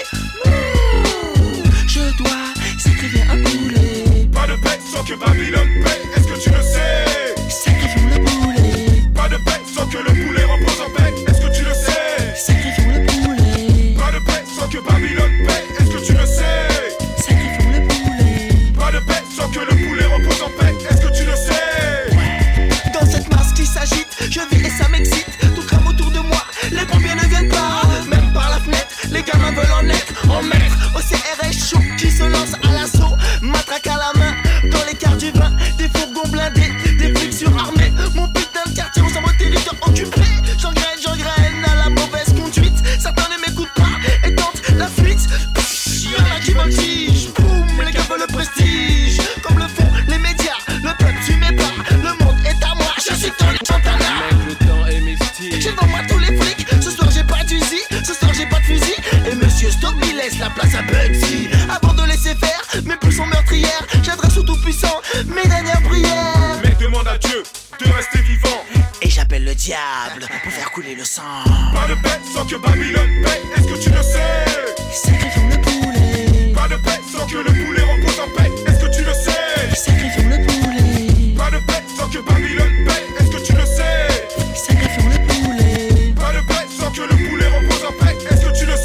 [SPEAKER 11] Je dois sacrifier un poulet.
[SPEAKER 4] Pas de paix sans que Babylone paie, est-ce que tu le sais?
[SPEAKER 11] Sacrifions le poulet.
[SPEAKER 4] Pas de paix sans que le poulet repose en paix, est-ce que tu le sais?
[SPEAKER 11] Sacrifions le poulet.
[SPEAKER 4] Pas de paix sans que Babylone paie, est-ce que tu le sais?
[SPEAKER 11] Sacrifions le poulet.
[SPEAKER 4] Pas de paix sans que le poulet repose en paix, est-ce que tu le sais?
[SPEAKER 11] Dans cette masse qui s'agite, je vis et ça m'excite. Tout crame autour de moi, les pompiers ne viennent pas. Même par la fenêtre, les gamins veulent en être en maître. Au CRS chaud qui se lance à l'assaut. Matraque à la main, dans les quarts du vin. Des fourgons blindés, des flics surarmés. Mon putain de quartier, on s'en va au territoire occupé. J'engraine à la mauvaise conduite. Certains ne m'écoutent pas et tentent la fuite. Y'en a qui voltigent, boum, les gars veulent le prestige. Comme le font les médias, le peuple tu m'es pas. Le monde est à moi, je suis dans les Montana.
[SPEAKER 8] Le temps est mystique.
[SPEAKER 11] J'ai devant moi tous les flics. Ce soir j'ai pas d'usi, ce soir j'ai pas de fusil. Et monsieur Stock il laisse la place à Bugsy. Avant de laisser faire mes pulsions meurtrières, j'adresse au tout-puissant mes dernières prières.
[SPEAKER 4] Mais demande à Dieu de rester vivant.
[SPEAKER 11] Et j'appelle le diable pour faire couler le sang.
[SPEAKER 4] Pas de paix sans que Babylone paie, est-ce que tu le sais?
[SPEAKER 11] Sacrifions le poulet.
[SPEAKER 4] Pas de paix sans que le poulet repose en paix, est-ce que tu le sais?
[SPEAKER 11] Sacrifions le poulet.
[SPEAKER 4] Pas de paix sans que Babylone paie, est-ce que tu le sais?
[SPEAKER 11] Sacrifions le poulet.
[SPEAKER 4] Pas de paix sans que le poulet repose en paix, est-ce que tu le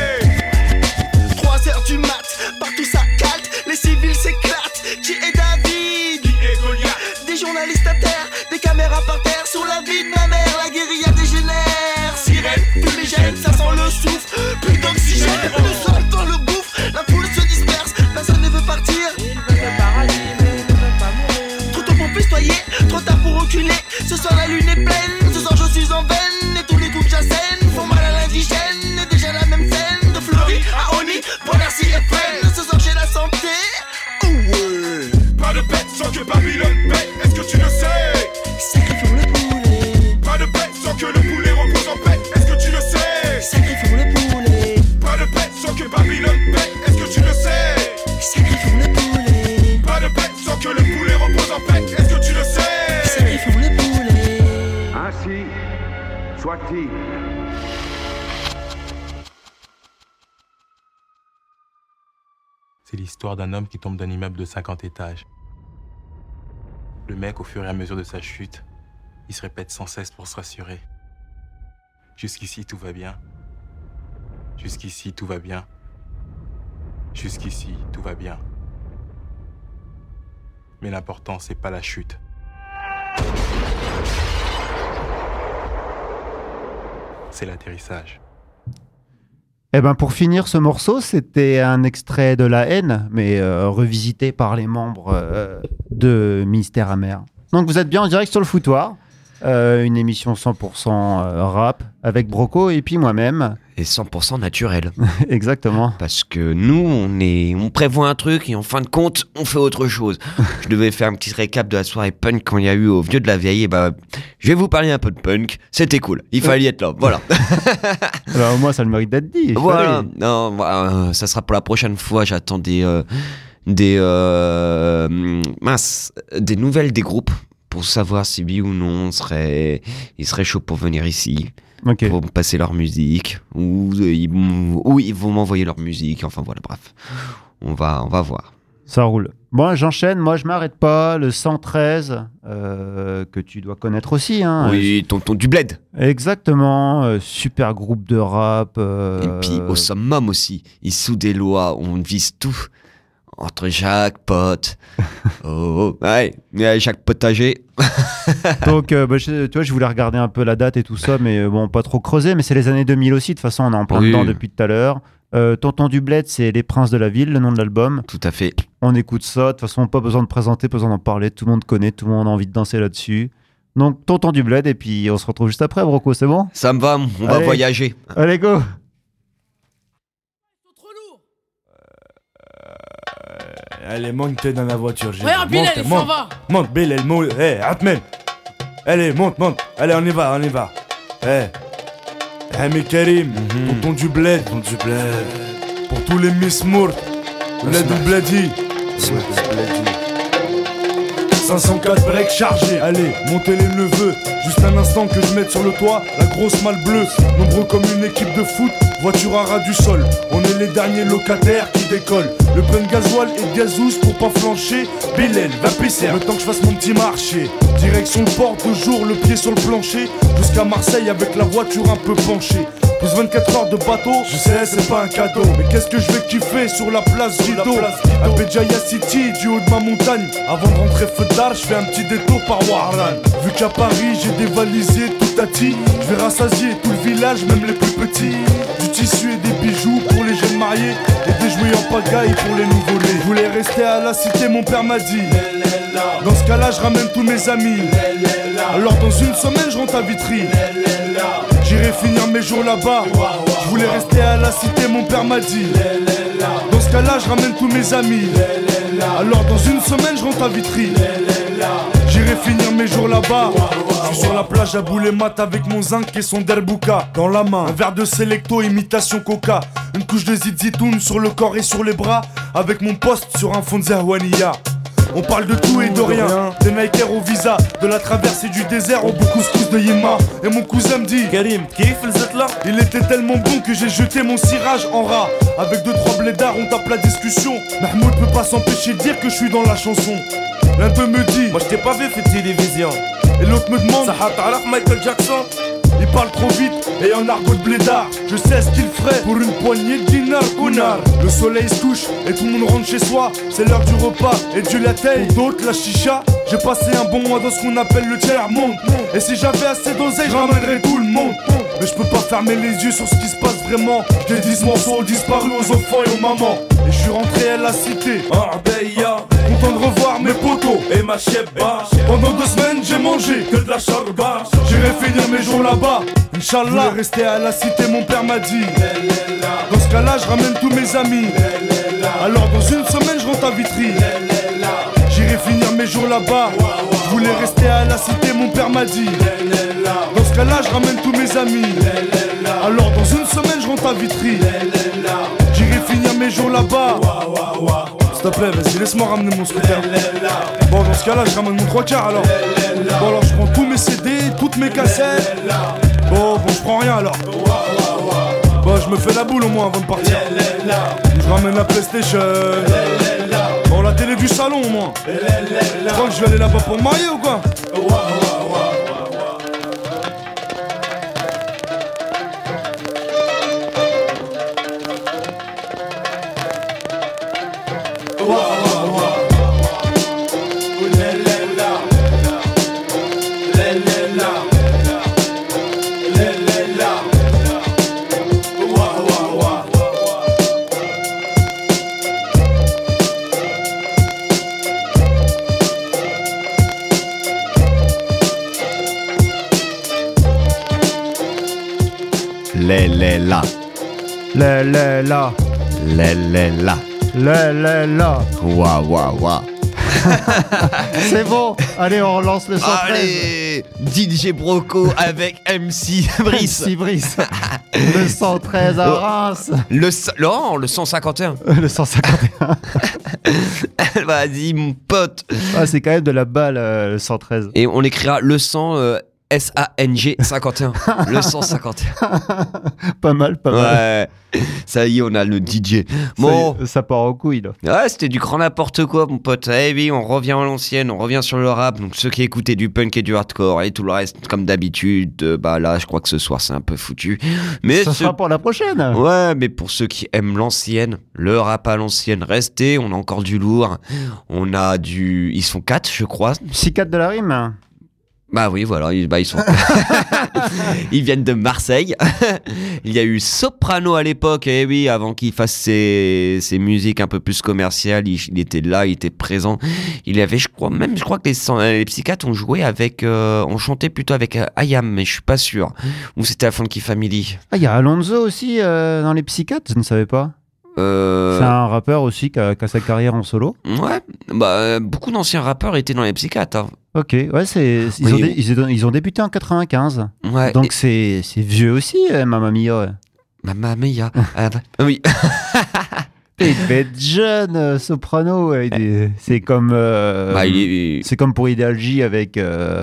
[SPEAKER 4] sais?
[SPEAKER 11] 3h du mat, partout ça calte, les civils s'éclatent. Qui est David?
[SPEAKER 4] Qui est Goliath?
[SPEAKER 11] Des journalistes à terre, des caméras par terre. Sur la vie de ma mère, la guérilla dégénère. Sirène, fumigène, ça sent le souffle. Plus d'oxygène, le sang dans le gouffre. La foule se disperse, personne ne veut partir.
[SPEAKER 12] Ils veulent le paradis, mais ils ne veulent pas mourir.
[SPEAKER 11] Trop tôt pour festoyer, trop tard pour reculer. Ce soir la lune est pleine, ce soir je suis en veine. Et tous les coups que j'assène font mal à l'indigène. Et déjà la même scène, de Fleury à Oni, Bonarcy et Fresnes. Ce soir j'ai la santé. Ouais.
[SPEAKER 4] Pas de paix sans que Babylone paie, est-ce que tu le sais?
[SPEAKER 11] Sacrifions le poulet.
[SPEAKER 4] Pas de paix sans que le poulet repose en paix, est-ce que tu le sais?
[SPEAKER 11] Sacrifions le poulet.
[SPEAKER 4] Pas de paix sans que Babylone paie, est-ce que tu le sais?
[SPEAKER 11] Sacrifions le poulet.
[SPEAKER 4] Pas de paix sans que le poulet repose en paix, est-ce que tu le sais?
[SPEAKER 11] Sacrifions le poulet.
[SPEAKER 10] Ainsi soit-il.
[SPEAKER 13] C'est l'histoire d'un homme qui tombe d'un immeuble de 50 étages. Le mec, au fur et à mesure de sa chute, il se répète sans cesse pour se rassurer. Jusqu'ici, tout va bien. Jusqu'ici, tout va bien. Jusqu'ici, tout va bien. Mais l'important, c'est pas la chute. C'est l'atterrissage.
[SPEAKER 2] Eh ben pour finir ce morceau, c'était un extrait de La Haine, mais revisité par les membres de Ministère Amer. Donc vous êtes bien en direct sur le foutoir, une émission 100% rap avec Broco et puis moi-même.
[SPEAKER 1] Et 100% naturel.
[SPEAKER 2] Exactement.
[SPEAKER 1] Parce que nous, on prévoit un truc et en fin de compte, on fait autre chose. Je devais faire un petit récap de la soirée punk quand il y a eu au Vieux de la Vieille. Et bah, je vais vous parler un peu de punk. C'était cool. Il fallait être là. Voilà.
[SPEAKER 2] Alors, au moins, ça le mérite d'être dit.
[SPEAKER 1] Voilà. Non, ça sera pour la prochaine fois. J'attends des nouvelles des groupes pour savoir si oui ou non ils seraient chauds pour venir ici.
[SPEAKER 2] Okay.
[SPEAKER 1] Pour passer leur musique ou ils vont m'envoyer leur musique, enfin voilà, bref, on va voir.
[SPEAKER 2] Ça roule. Bon, j'enchaîne. Moi, je m'arrête pas. Le 113, que tu dois connaître aussi. Hein.
[SPEAKER 1] Oui, tonton du bled.
[SPEAKER 2] Exactement. Super groupe de rap.
[SPEAKER 1] Et puis au summum aussi, ils sous des lois, on vise tout. Entre Jacques, pote. Ouais, Jacques Potager.
[SPEAKER 2] Donc, tu vois, je voulais regarder un peu la date et tout ça, mais bon, pas trop creuser. Mais c'est les années 2000 aussi. De toute façon, on est en plein dedans depuis tout à l'heure. Tonton du Bled, c'est Les Princes de la Ville, le nom de l'album.
[SPEAKER 1] Tout à fait.
[SPEAKER 2] On écoute ça. De toute façon, pas besoin de présenter, pas besoin d'en parler. Tout le monde connaît, tout le monde a envie de danser là-dessus. Donc, Tonton du Bled, et puis on se retrouve juste après, Broco, c'est bon?
[SPEAKER 1] Ça me va, on va voyager.
[SPEAKER 2] Allez, go!
[SPEAKER 14] Allez, monte dans la voiture.
[SPEAKER 12] Regarde, Bilal, il s'en va.
[SPEAKER 14] Monte, Bilal, monte. Hé, Atmen. Allez, monte. Allez, on y va. Hé. Hami Karim, tonton du bled. Pour tous les Miss Mour, bled du bledi. 504 breaks chargés, allez, montez les neveux. Juste un instant que je mette sur le toit la grosse malle bleue. Nombreux comme une équipe de foot, voiture à ras du sol. On est les derniers locataires qui décollent. Le plein de gasoil et de gazouze pour pas flancher. Bilal, va pisser, le temps que je fasse mon petit marché. Direction le port, toujours le pied sur le plancher. Jusqu'à Marseille avec la voiture un peu penchée. Plus 24 heures de bateau, je sais c'est pas un cadeau. Mais qu'est-ce que je vais kiffer sur la place Vido à Béjaïa City, du haut de ma montagne. Avant de rentrer feu d'art, je fais un petit détour par Warlan. Vu qu'à Paris j'ai dévalisé tout à ti, je vais rassasier tout le village, même les plus petits. Du tissu et des bijoux pour les jeunes mariés, et des jouets en pagaille pour les nouveau-nés. Je voulais rester à la cité, mon père m'a dit. Dans ce cas-là, je ramène tous mes amis. Alors dans une semaine, je rentre à Vitry. J'irai finir mes jours là-bas. Je voulais rester à la cité, mon père m'a dit. Dans ce cas-là, je ramène tous mes amis. Alors dans une semaine, je rentre à Vitry. J'irai finir mes jours là-bas. Je suis sur la plage à Boulemat avec mon zinc et son derbouka dans la main. Un verre de Selecto, imitation coca. Une couche de zitoun sur le corps et sur les bras. Avec mon poste sur un fond de Zahouania. On parle de tout et de rien, des Nikers au visa, de la traversée du désert au couscous de Yema. Et mon cousin me dit, Karim, kiff le là. Il était tellement bon que j'ai jeté mon cirage en rat. Avec 2-3 blédards, on tape la discussion. Mahmoud peut pas s'empêcher de dire que je suis dans la chanson. L'un d'eux me dit, moi je t'ai pas vu fait télévision. Et l'autre me demande, ça a Michael Jackson. Il parle trop vite et en argot de blédard. Je sais ce qu'il ferait pour une poignée de dinars. Le soleil se couche et tout le monde rentre chez soi. C'est l'heure du repas et Dieu la taille. Pour d'autres la chicha. J'ai passé un bon mois dans ce qu'on appelle le tiers-monde. Et si j'avais assez d'oseille, je ramènerais tout le monde. Mais je peux pas fermer les yeux sur ce qui se passe vraiment. J'ai 10 morceaux disparus aux enfants et aux mamans. Et je suis rentré à la cité, Arbeya, content de revoir mes potos et ma chebba. Pendant 2 semaines j'ai mangé que de la charba. J'irai finir mes jours là-bas, Inch'Allah. Je voulais rester à la cité, mon père m'a dit. Dans ce cas-là je ramène tous mes amis. Alors dans une semaine je rentre à Vitry. J'irai finir mes jours là-bas. Je voulais rester à la cité, mon père m'a dit. Dans ce cas-là je ramène tous mes amis. Alors dans une semaine je rentre à Vitry. J'irai finir mes jours là-bas. S'il te plaît, vas-y, laisse-moi ramener mon scooter. Bon, dans ce cas-là, je ramène mon 3/4 alors. Bon, alors je prends tous mes CD, toutes mes cassettes. Bon, je prends rien alors. Bon, je me fais la boule au moins avant de partir. Je ramène la PlayStation. Bon, la télé du salon au moins. Tu crois que je vais aller là-bas pour me marier ou quoi?
[SPEAKER 2] La.
[SPEAKER 1] Wa.
[SPEAKER 2] C'est bon. Allez, on relance le 113.
[SPEAKER 1] Allez, DJ Broco avec MC Brice.
[SPEAKER 2] MC Brice. Le 113 à Reims.
[SPEAKER 1] Le 151.
[SPEAKER 2] Le 151.
[SPEAKER 1] Vas-y, mon pote.
[SPEAKER 2] Ah, c'est quand même de la balle, le 113.
[SPEAKER 1] Et on écrira le 100 SANG 51. Le 151.
[SPEAKER 2] Pas mal.
[SPEAKER 1] Ouais. Ça y est, on a le DJ. Bon.
[SPEAKER 2] Ça part en couille, là.
[SPEAKER 1] Ouais, c'était du grand n'importe quoi, mon pote. Eh oui, on revient à l'ancienne, on revient sur le rap. Donc, ceux qui écoutaient du punk et du hardcore et tout le reste, comme d'habitude, bah là, je crois que ce soir, c'est un peu foutu. Mais
[SPEAKER 2] ça sera pour la prochaine.
[SPEAKER 1] Ouais, mais pour ceux qui aiment l'ancienne, le rap à l'ancienne, restez. On a encore du lourd. On a du. Ils sont 4, je crois.
[SPEAKER 2] Psychiatre de la rime.
[SPEAKER 1] Bah oui, voilà, ils sont. Ils viennent de Marseille. Il y a eu Soprano à l'époque, et oui, avant qu'il fasse ses musiques un peu plus commerciales, il était là, il était présent. Il y avait, je crois que les Psychiatres ont joué avec, ont chanté plutôt avec Ayam, mais je suis pas sûr. Ou c'était la Funky Family.
[SPEAKER 2] Ah, il y a Alonso aussi dans les Psychiatres, je ne savais pas. C'est un rappeur aussi qui a sa carrière en solo.
[SPEAKER 1] Ouais, bah beaucoup d'anciens rappeurs étaient dans les Psychiatres. Hein.
[SPEAKER 2] Ok, ouais, ils ont débuté en 95.
[SPEAKER 1] Ouais.
[SPEAKER 2] Donc c'est vieux aussi, Mamma Mia. Ouais.
[SPEAKER 1] Mamma Mia. Oui.
[SPEAKER 2] Il devait être jeune, Soprano. C'est comme, c'est comme pour Ideal J avec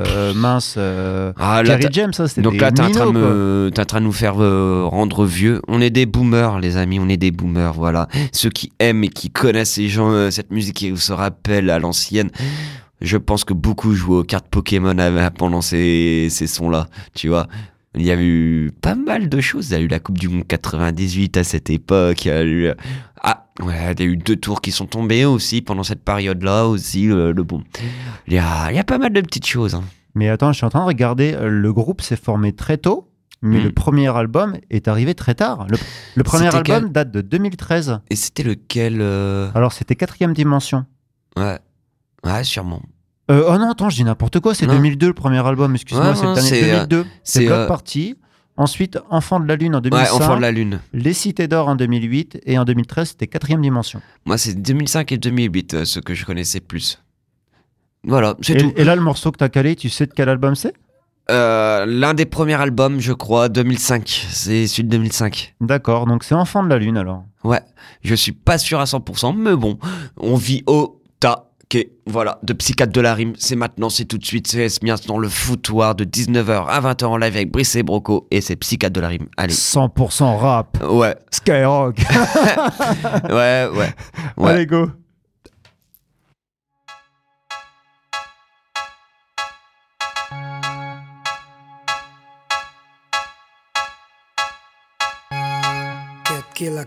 [SPEAKER 2] Kerry James. Ça, c'était
[SPEAKER 1] donc là, t'es en train de nous faire rendre vieux. On est des boomers, les amis. On est des boomers, voilà. Ceux qui aiment et qui connaissent ces gens, cette musique qui se rappelle à l'ancienne. Je pense que beaucoup jouent aux cartes Pokémon pendant ces sons-là, tu vois. Il y a eu pas mal de choses. Il y a eu la Coupe du Monde 98 à cette époque. Il y a eu... il y a eu 2 tours qui sont tombés aussi pendant cette période-là aussi. Le boom. Il y a pas mal de petites choses. Hein.
[SPEAKER 2] Mais attends, je suis en train de regarder. Le groupe s'est formé très tôt, mais le premier album est arrivé très tard. Le premier album date de 2013.
[SPEAKER 1] Et c'était lequel
[SPEAKER 2] Alors, c'était 4ème Dimension.
[SPEAKER 1] Ouais, sûrement.
[SPEAKER 2] Oh non, attends, je dis n'importe quoi, c'est 2002 le premier album, excuse-moi, c'est l'année 2002. C'est Bloc Party. Ensuite, Enfant de la Lune en 2005.
[SPEAKER 1] Ouais, Enfant de la Lune.
[SPEAKER 2] Les Cités d'Or en 2008. Et en 2013, c'était 4ème Dimension.
[SPEAKER 1] Moi, c'est 2005 et 2008, ce que je connaissais plus. Voilà, c'est tout.
[SPEAKER 2] Et là, le morceau que t'as calé, tu sais de quel album c'est ?
[SPEAKER 1] L'un des premiers albums, je crois, 2005. C'est celui de 2005.
[SPEAKER 2] D'accord, donc c'est Enfant de la Lune alors.
[SPEAKER 1] Ouais, je suis pas sûr à 100%, mais bon, on vit au tas. Ok, voilà, de Psychiatre de la rime, c'est maintenant, c'est tout de suite, c'est bien dans le foutoir de 19h à 20h en live avec Brice et Broco, et c'est Psychiatre de la rime, allez.
[SPEAKER 2] 100% rap.
[SPEAKER 1] Ouais.
[SPEAKER 2] Skyrock.
[SPEAKER 1] ouais.
[SPEAKER 2] Allez, go.
[SPEAKER 11] Killer.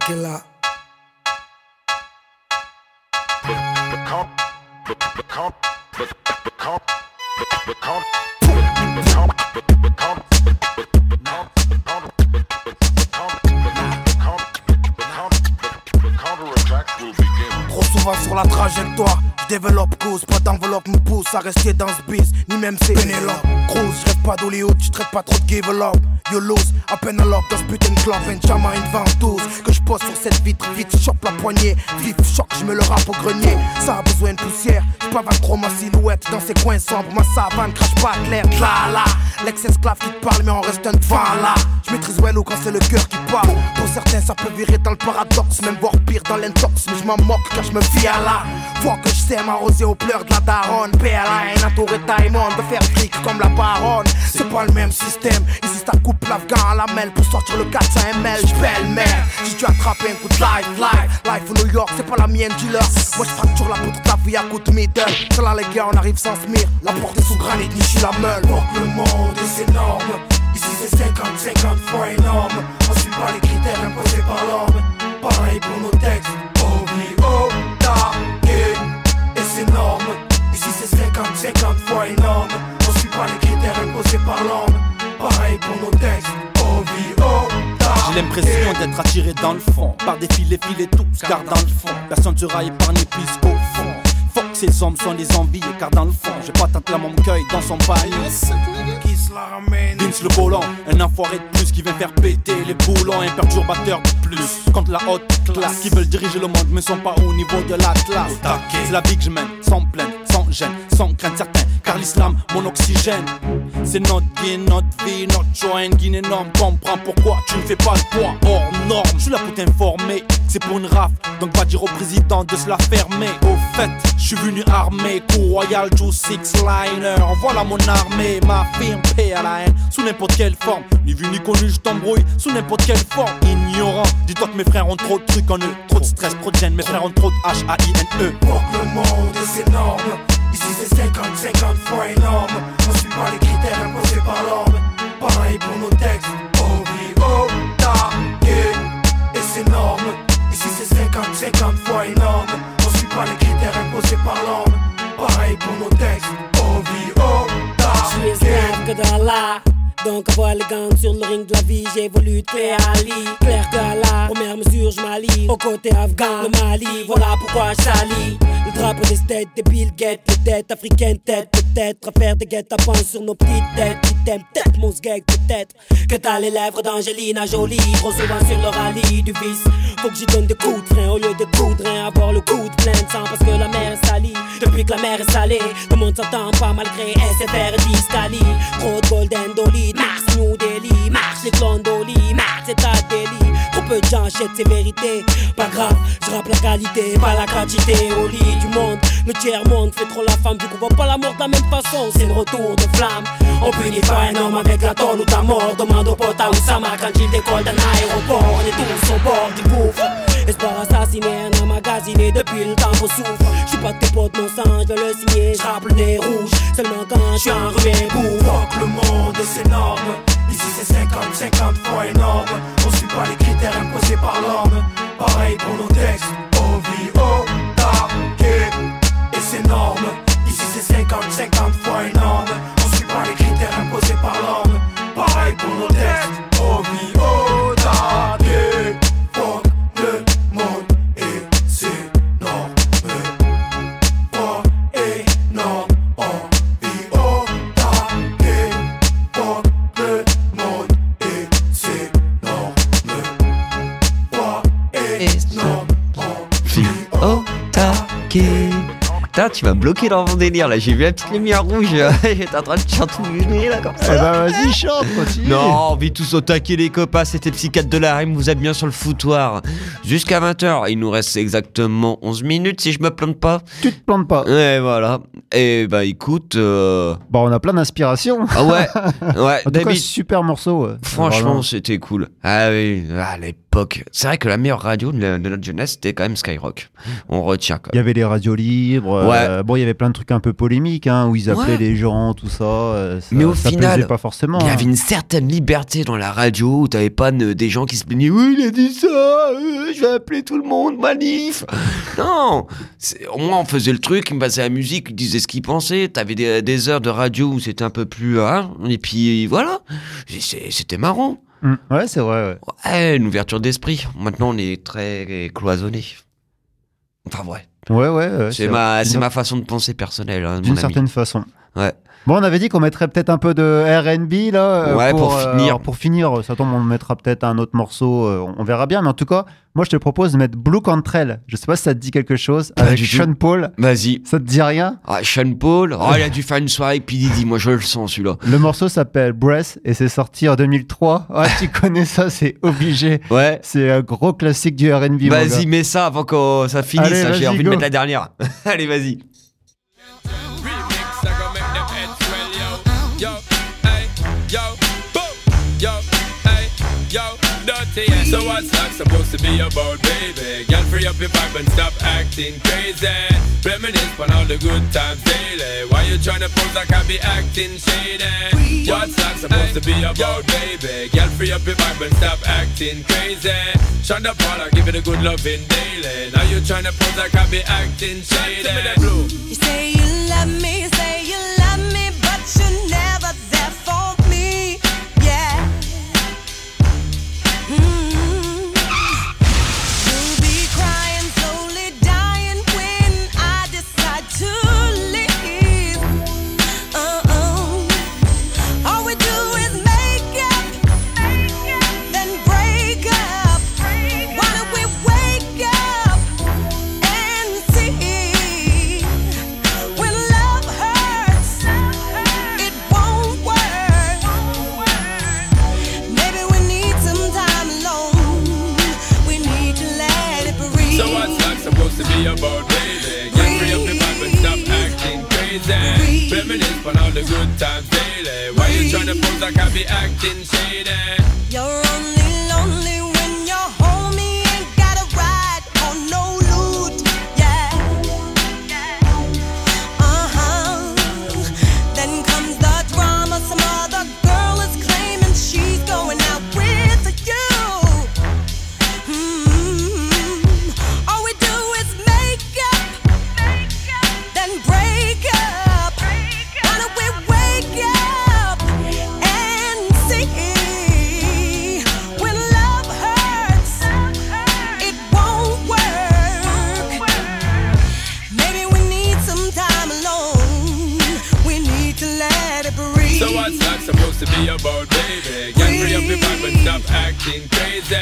[SPEAKER 11] Trop souvent sur la trajectoire, je développe cause, pas d'enveloppe me pousse à rester dans ce biz, ni même c'est Pénélope. Cruz, je rêve pas d'Hollywood, je traite pas trop de give up. You lose, à peine à l'op dans ce putain de club, Benjamin une ventouse que je pose sur cette vitre, vite chope la poignée, vif choc, je me le rappe au grenier. Ça a besoin de poussière, je pavane trop ma silhouette dans ces coins sombres, ma savane crache pas clair, là, l'ex-esclave qui te parle mais on reste un devant là. Je maîtrise well ou quand c'est le cœur qui parle. Pour certains ça peut virer dans le paradoxe, même voire pire dans l'intox, mais je m'en moque car je me fie à là. Vois que je sais m'arroser aux pleurs de la daronne, PLA, entouré Taïmon, de faire fric comme la baronne. C'est pas le même système, ici ça coupe l'afghan à la mêle pour sortir le 400 ml, j'pelle-mère. Si tu attrapes un coup de life au New York, c'est pas la mienne dealer. Moi je fracture la poutre de ta vie à coup de middle. C'est là les gars, on arrive sans smir, la porte est sous granit, ni je suis la meule. Donc le monde est énorme, ici c'est 50-50 fois énorme. On suit pas les critères imposés par l'homme. Pareil pour nos textes, OVO, target. Et c'est énorme, ici c'est 50-50 fois énorme. On suit pas les critères imposés par l'homme. Pareil pour nos textes, OVO.
[SPEAKER 15] J'ai l'impression d'être attiré dans le fond par des filets tous, car dans le fond personne sera épargné puisqu'au fond fuck ces hommes sont des enviés, car dans le fond j'ai pas tant mon cueil dans son panier. Vince le volant, un enfoiré de plus qui vient faire péter les boulons, un perturbateur de plus. Contre la haute classe. Qui veulent diriger le monde mais sont pas au niveau de la classe. C'est la vie que je mène, sans plainte, sans gêne, sans crainte certaine. Car l'islam, mon oxygène. C'est notre gain, notre vie, notre choix. Un gain énorme, comprends pourquoi tu ne fais pas le poids hors norme. Je suis là pour t'informer, c'est pour une rafle. Donc va dire au président de se la fermer. Au fait, je suis venu armé, coup royal, Joe Six-Liner. Voilà mon armée, ma firme, paix à la haine. Sous n'importe quelle forme, ni vu ni connu, je t'embrouille. Sous n'importe quelle forme, ignorant. Dis-toi que mes frères ont trop de trucs en eux. Trop de stress, trop de gêne, mes frères ont trop de H-A-I-N-E.
[SPEAKER 16] Pour le monde et ses normes. Ici c'est 50-50 fois énorme. On suit pas les critères imposés par l'ordre. Pareil pour nos textes. O-V-O-T-A-G. Et c'est norme. Ici c'est 50-50 fois énorme. On suit pas les critères imposés par l'ordre. Pareil pour nos textes. O-V-O-T-A-G.
[SPEAKER 9] Je suis esclave que dans l'art. Donc avoir les gangs sur le ring de la vie, j'évolue de Claire à Ali. Claire que à la première mesure, je m'allie au côté afghan, le Mali, voilà pourquoi je salis. Le drapeau des têtes, des Bill Gates, les dettes africaines, tête peut-être à faire des guet-apens sur nos petites têtes. Qui t'aiment peut-être mon sgeg, peut-être que t'as les lèvres d'Angelina Jolie. Trop souvent sur le rallye du vice, faut que j'y donne des coups de frein au lieu de coups de rein. Avoir le coup de plein de sang parce que la mer est salie. Depuis que la mer est salée, le monde s'entend pas malgré SFR et Discali. Trop de Golden Dolly, Mars, New Delhi, marche les clones d'Oli, marche c'est ta délit. Trop peu de gens achètent ces vérités. Pas grave, je rappe la qualité, pas la quantité. Au lit du monde, le tiers-monde fait trop la femme. Du coup, voit pas la mort de la même façon, c'est le retour de flamme. On punit pas un homme avec la tôle ou ta mort. Demande au pote à Oussama quand il décolle d'un aéroport. On est tous au bord du gouffre. Espoir assassiné, un emmagasiné depuis le temps qu'on souffre. J'suis pas tes potes, mon sang, je vais le signer. J'rappe le nez rouge, seulement quand j'suis enrhumé.
[SPEAKER 16] Fuck le monde et ses normes. Ici c'est 50-50 fois énorme. On suit pas les critères imposés par l'homme. Pareil pour nos textes. O-V-O-T-A-G. Et c'est norme. Ici c'est 50-50 fois énorme. On suit pas les critères imposés par l'homme. Pareil pour nos textes. O-V-O-T-A-G. Fuck le monde et ses normes. Pas énorme. O-V-O-T-A-G. Fuck le monde et ses normes. Pas énorme.
[SPEAKER 1] Oh, taquet. Putain, tu m'as bloqué dans mon délire là, j'ai vu la petite lumière rouge, j'étais en train de chantouiller là comme ça.
[SPEAKER 2] Eh bah vas-y, chante, continue.
[SPEAKER 1] Non, on vit tous au taquet les copains, c'était Psychiatre de la Rime, vous êtes bien sur le foutoir. Jusqu'à 20h, il nous reste exactement 11 minutes si je me plante pas.
[SPEAKER 2] Tu te plantes pas.
[SPEAKER 1] Ouais, voilà. Et bah écoute...
[SPEAKER 2] Bah on a plein d'inspiration.
[SPEAKER 1] Ah ouais, ouais.
[SPEAKER 2] En tout cas, super morceau.
[SPEAKER 1] Franchement,
[SPEAKER 2] vraiment.
[SPEAKER 1] C'était cool. Ah oui, à l'époque. C'est vrai que la meilleure radio de notre jeunesse, c'était quand même Skyrock. On retient quand même.
[SPEAKER 2] Il y avait les radios libres.
[SPEAKER 1] Ouais.
[SPEAKER 2] Bon, il y avait plein de trucs un peu polémiques, hein, où ils appelaient les gens, tout ça.
[SPEAKER 1] Mais au
[SPEAKER 2] ça
[SPEAKER 1] final,
[SPEAKER 2] plaisait pas forcément.
[SPEAKER 1] il y avait une certaine liberté dans la radio où t'avais pas des gens qui se plaignaient. Oui, il a dit ça, je vais appeler tout le monde, manif. Non, au moins on faisait le truc, il me passait la musique, il disait ce qu'il pensait. T'avais des heures de radio où c'était un peu plus. Et puis voilà, c'était marrant.
[SPEAKER 2] Ouais, c'est vrai.
[SPEAKER 1] Ouais, une ouverture d'esprit. Maintenant, on est très cloisonné. Enfin, ouais.
[SPEAKER 2] Ouais.
[SPEAKER 1] C'est ma façon de penser personnelle. Hein,
[SPEAKER 2] d'une certaine façon.
[SPEAKER 1] Ouais.
[SPEAKER 2] Bon, on avait dit qu'on mettrait peut-être un peu de R&B là.
[SPEAKER 1] Ouais, pour finir.
[SPEAKER 2] Pour finir, ça tombe, on mettra peut-être un autre morceau. On verra bien. Mais en tout cas, moi, je te propose de mettre Blue Cantrell. Je sais pas si ça te dit quelque chose. Avec Sean Paul.
[SPEAKER 1] Vas-y.
[SPEAKER 2] Ça te dit rien?
[SPEAKER 1] Ah, Sean Paul. Oh, il a dû faire une soirée P. Diddy. Moi, je le sens celui-là.
[SPEAKER 2] Le morceau s'appelle Breath et c'est sorti en 2003. Ah, tu connais ça, c'est obligé.
[SPEAKER 1] Ouais.
[SPEAKER 2] C'est un gros classique du R&B.
[SPEAKER 1] Vas-y, mets ça avant que ça finisse.
[SPEAKER 2] Allez,
[SPEAKER 1] J'ai envie
[SPEAKER 2] go.
[SPEAKER 1] de mettre la dernière. Allez, vas-y.
[SPEAKER 17] So what's that supposed to be about, baby? Girl, free up your vibe and stop acting crazy. Reminisce on all the good times daily. Why you tryna pose like I be acting shady? What's that supposed to be about, baby? Girl, free up your vibe and stop acting crazy. Shonda Paula, give it a good loving daily. Now you tryna pose like I be acting shady.
[SPEAKER 18] You say you love me, but you're never there for me. Yeah. You'll be crying, slowly dying when I decide to leave. All we do is make up, then break up. Why don't we wake
[SPEAKER 17] good times daily. Why you tryna pose like I be acting shady?
[SPEAKER 18] You're only lonely when you're home. You ain't got a ride on no loot. Yeah. Then comes the drama. Some other girl is claiming she's going out with you. All we do is make up, then break up. Why don't we wake up and see? When love hurts, it won't work. Maybe we need some time alone. We need to let it breathe.
[SPEAKER 17] So what's that supposed to be about, baby? Get free up your vibe and stop acting crazy.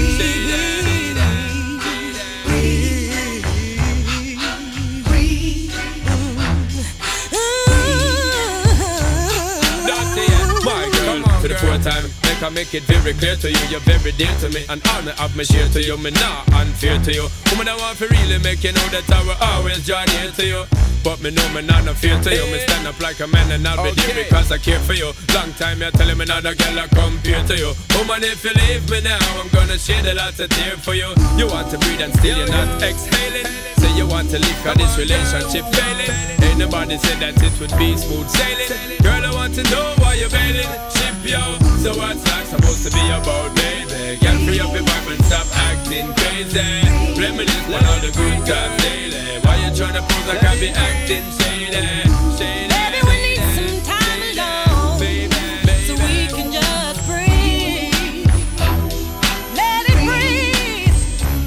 [SPEAKER 17] For the fourth time, I make it very clear to you, you're very dear to me, and honor of my share to you, me not unfair to you. Woman, I want to really make you know that I will always draw near to you. But me know me not no fear to you. Me stand up like a man and I'll be there because I care for you. Long time you're telling me not a girl I compare to you. Woman, if you leave me now, I'm gonna shed a lot of tears for you. You want to breathe and still you're not exhaling. Say you want to leave cause this relationship failing. Ain't nobody said that it would be smooth sailing. Girl, I want to know why you're bailing. Ship yo. So what's that supposed to be about, baby? Get free up your vibe and stop acting crazy. Reminisce on all the good times daily. Why you tryna pose like I be acting shady? Shady.
[SPEAKER 18] Baby, we need some time alone, so we can just breathe. Let it breathe.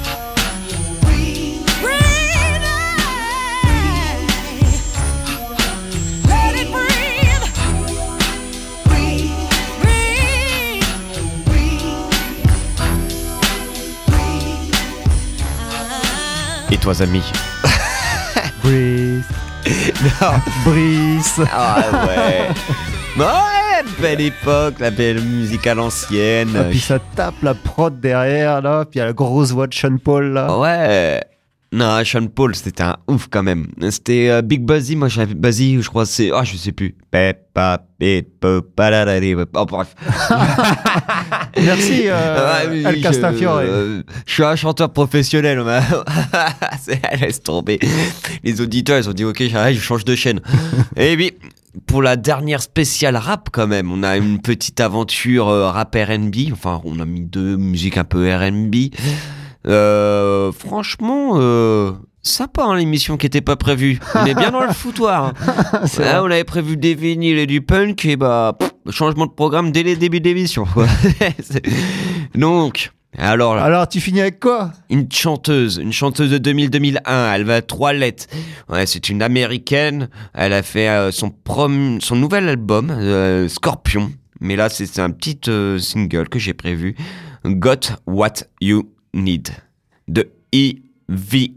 [SPEAKER 18] Breathe. Let it breathe.
[SPEAKER 1] Et toi, amis?
[SPEAKER 2] Breeze.
[SPEAKER 1] Non.
[SPEAKER 2] Breeze.
[SPEAKER 1] Ah ouais. Ouais, belle époque, la belle musique à l'ancienne.
[SPEAKER 2] Et puis ça tape la prod derrière, là. Puis il y a la grosse voix de Sean Paul, là.
[SPEAKER 1] Ouais. Non, Sean Paul, c'était un ouf quand même. C'était Big Buzzy, moi j'avais Buzzy, je crois que c'est... Ah, je sais plus. Oh, bref.
[SPEAKER 2] Merci, El Castafiore.
[SPEAKER 1] Je suis un chanteur professionnel. Laisse tomber. Les auditeurs, ils ont dit, ok, j'arrête, je change de chaîne. Et puis, pour la dernière spéciale rap quand même, on a une petite aventure rap R&B. Enfin, on a mis deux musiques un peu R&B. Franchement, sympa hein, l'émission qui était pas prévue. On est bien dans le foutoir. Hein. Là, on avait prévu des vinyles et du punk et changement de programme dès les débuts d'émission. Donc, alors
[SPEAKER 2] tu finis avec quoi?
[SPEAKER 1] Une chanteuse de 2000-2001. Elle va à 3 lettres. Ouais, c'est une américaine. Elle a fait son nouvel album, Scorpion. Mais là, c'est un petit single que j'ai prévu. Got What You Need de Ivy.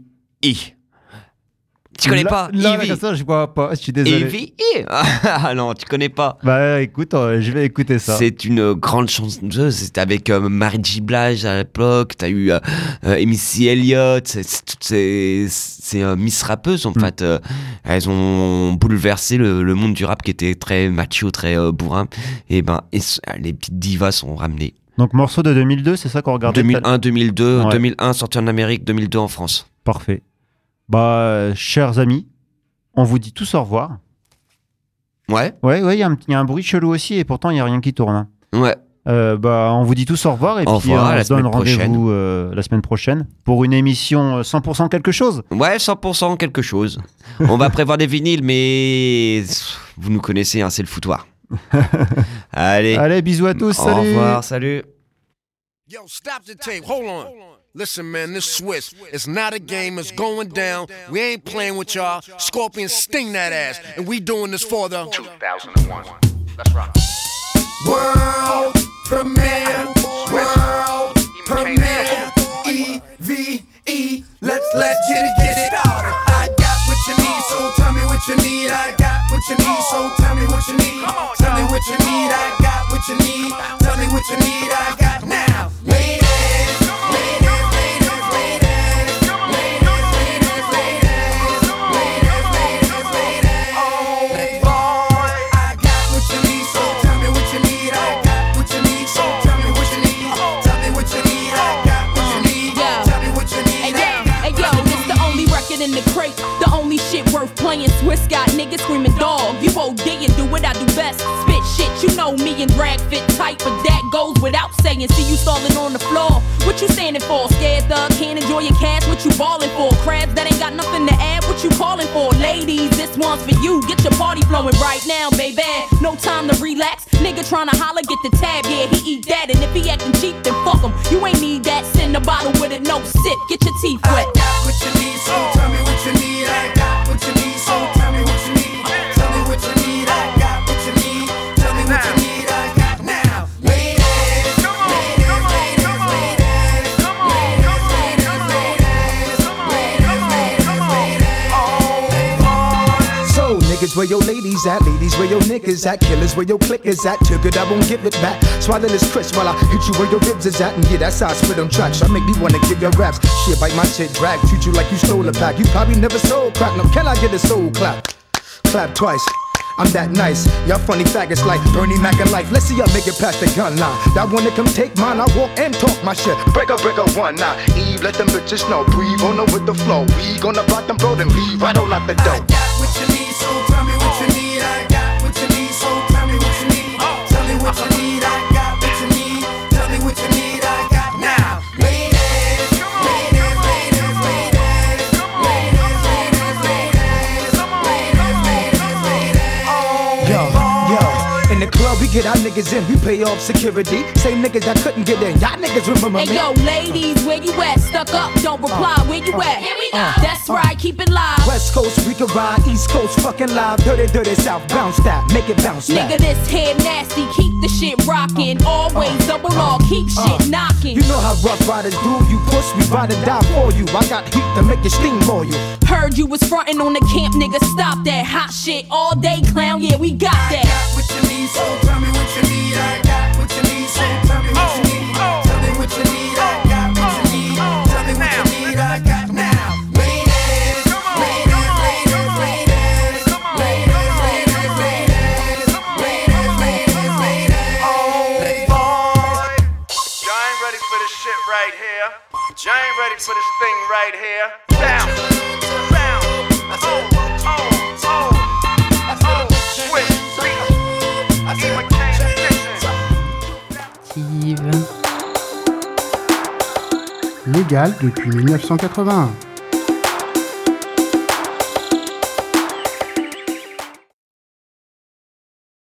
[SPEAKER 1] Tu connais pas
[SPEAKER 2] Ivy? Ça, je vois pas, je suis désolé.
[SPEAKER 1] Ivy? Ah non, tu connais pas.
[SPEAKER 2] Bah écoute, je vais écouter ça.
[SPEAKER 1] C'est une grande chanteuse, c'était avec Mary J. Blige à l'époque, t'as eu Missy Elliott, c'est Miss Rappeuse en fait. Elles ont bouleversé le monde du rap qui était très macho, très bourrin. Et les petites divas sont ramenées.
[SPEAKER 2] Donc morceau de 2002, c'est ça qu'on regardait?
[SPEAKER 1] 2001, 2002,
[SPEAKER 2] ouais.
[SPEAKER 1] 2001 sorti en Amérique, 2002 en France.
[SPEAKER 2] Parfait. Chers amis, on vous dit tous au revoir.
[SPEAKER 1] Ouais.
[SPEAKER 2] Ouais, il y a un bruit chelou aussi et pourtant il n'y a rien qui tourne. Hein.
[SPEAKER 1] Ouais.
[SPEAKER 2] On vous dit tous au revoir et puis on se donne rendez-vous la semaine prochaine pour une émission 100% quelque chose.
[SPEAKER 1] Ouais, 100% quelque chose. On va prévoir des vinyles, mais vous nous connaissez, hein, c'est le foutoir. Allez,
[SPEAKER 2] bisous à tous, salut.
[SPEAKER 1] Au revoir, salut.
[SPEAKER 6] Yo, stop the tape, hold on. Listen, man, this Swiss, it's not a game, it's going down. We ain't playing with y'all. Scorpion sting that ass, and we doing this for the
[SPEAKER 10] 2001. Let's rock.
[SPEAKER 16] World premiere, world premiere, EVE, let's get it started. I got what you need, so tell me what you need. I got what you need, so tell me what you need. Tell me what you need, I got what you need. Tell me what you need, I got now. Ladies, ladies, ladies, ladies, ladies, ladies, ladies, ladies, ladies, ladies. Oh boy, I got
[SPEAKER 19] Swiss got niggas screaming dog. You OD and do what I do best. Spit shit, you know me and drag fit tight, but that goes without saying. See you stalling on the floor. What you standing for? Scared thug, can't enjoy your cash. What you ballin' for? Crabs that ain't got nothing to add. What you calling for? Ladies, this one's for you. Get your party flowing right now, baby. No time to relax. Nigga tryna holler, get the tab. Yeah, he eat that. And if he acting cheap, then fuck him. You ain't need that. Send a bottle with it, no sip. Get your teeth wet.
[SPEAKER 16] I got what you need, so tell me what you need. I got what you need, so tell me what you need. Tell me what you need. I got what you need. Tell me what you need. I got now. Ladies, so niggas, where your ladies at? Ladies, where your niggas at? Killers, where your clickers at? Took it, I won't give it back. Swallow this crisp while I hit you where your ribs is at. And yeah, that's how I spit on tracks. I make me wanna give your raps. Shit, bite my shit, drag. Treat you like you stole a pack. You probably never sold crack. No, can I get a soul clap? Clap twice. I'm that nice. Y'all funny faggots like Bernie Mac and life. Let's see y'all make it past the gun line. That one that come take mine, I walk and talk my shit. Break a one now. Eve, let them bitches know. Breathe on them with the flow. We gonna bite them, bro, then leave right on out the door. I got what you need, so tell me what you need. I got what you need, so tell me what you need. Tell me what you need. I got what you need. Tell me what you need. I got now. Ladies, ladies, ladies, ladies, ladies, ladies, ladies, ladies, ladies. Yo, in the club we get our niggas in, we pay off security. Same niggas that couldn't get in, y'all niggas remember me.
[SPEAKER 19] Hey yo, ladies, where you at? Stuck up, don't reply, where you at? Here we go. That's right, keep it live.
[SPEAKER 6] West Coast, we can ride, East Coast, fucking live. Dirty, dirty South, bounce that, make it bounce back.
[SPEAKER 19] Nigga, this head nasty, keep the shit rockin'. Always double R, keep shit knockin'.
[SPEAKER 6] You know how rough riders do, you push, we ride or die for you. I got heat to make you steam for you.
[SPEAKER 19] Heard you was frontin' on the camp, nigga, stop that hot shit all day, clown, yeah, we got that.
[SPEAKER 16] I got what you need, so tell me what you need. I got what you need, so tell me what you need. Tell me what you need. I got what you need. Tell me what you need. I got now. Ladies, ladies, ladies, ladies, ladies, ladies, ladies, ladies, ladies, ladies.
[SPEAKER 10] Y'all ain't ready for this shit right here. Y'all ain't ready for this thing right here. Down, down, switch,
[SPEAKER 20] Légal depuis 1981.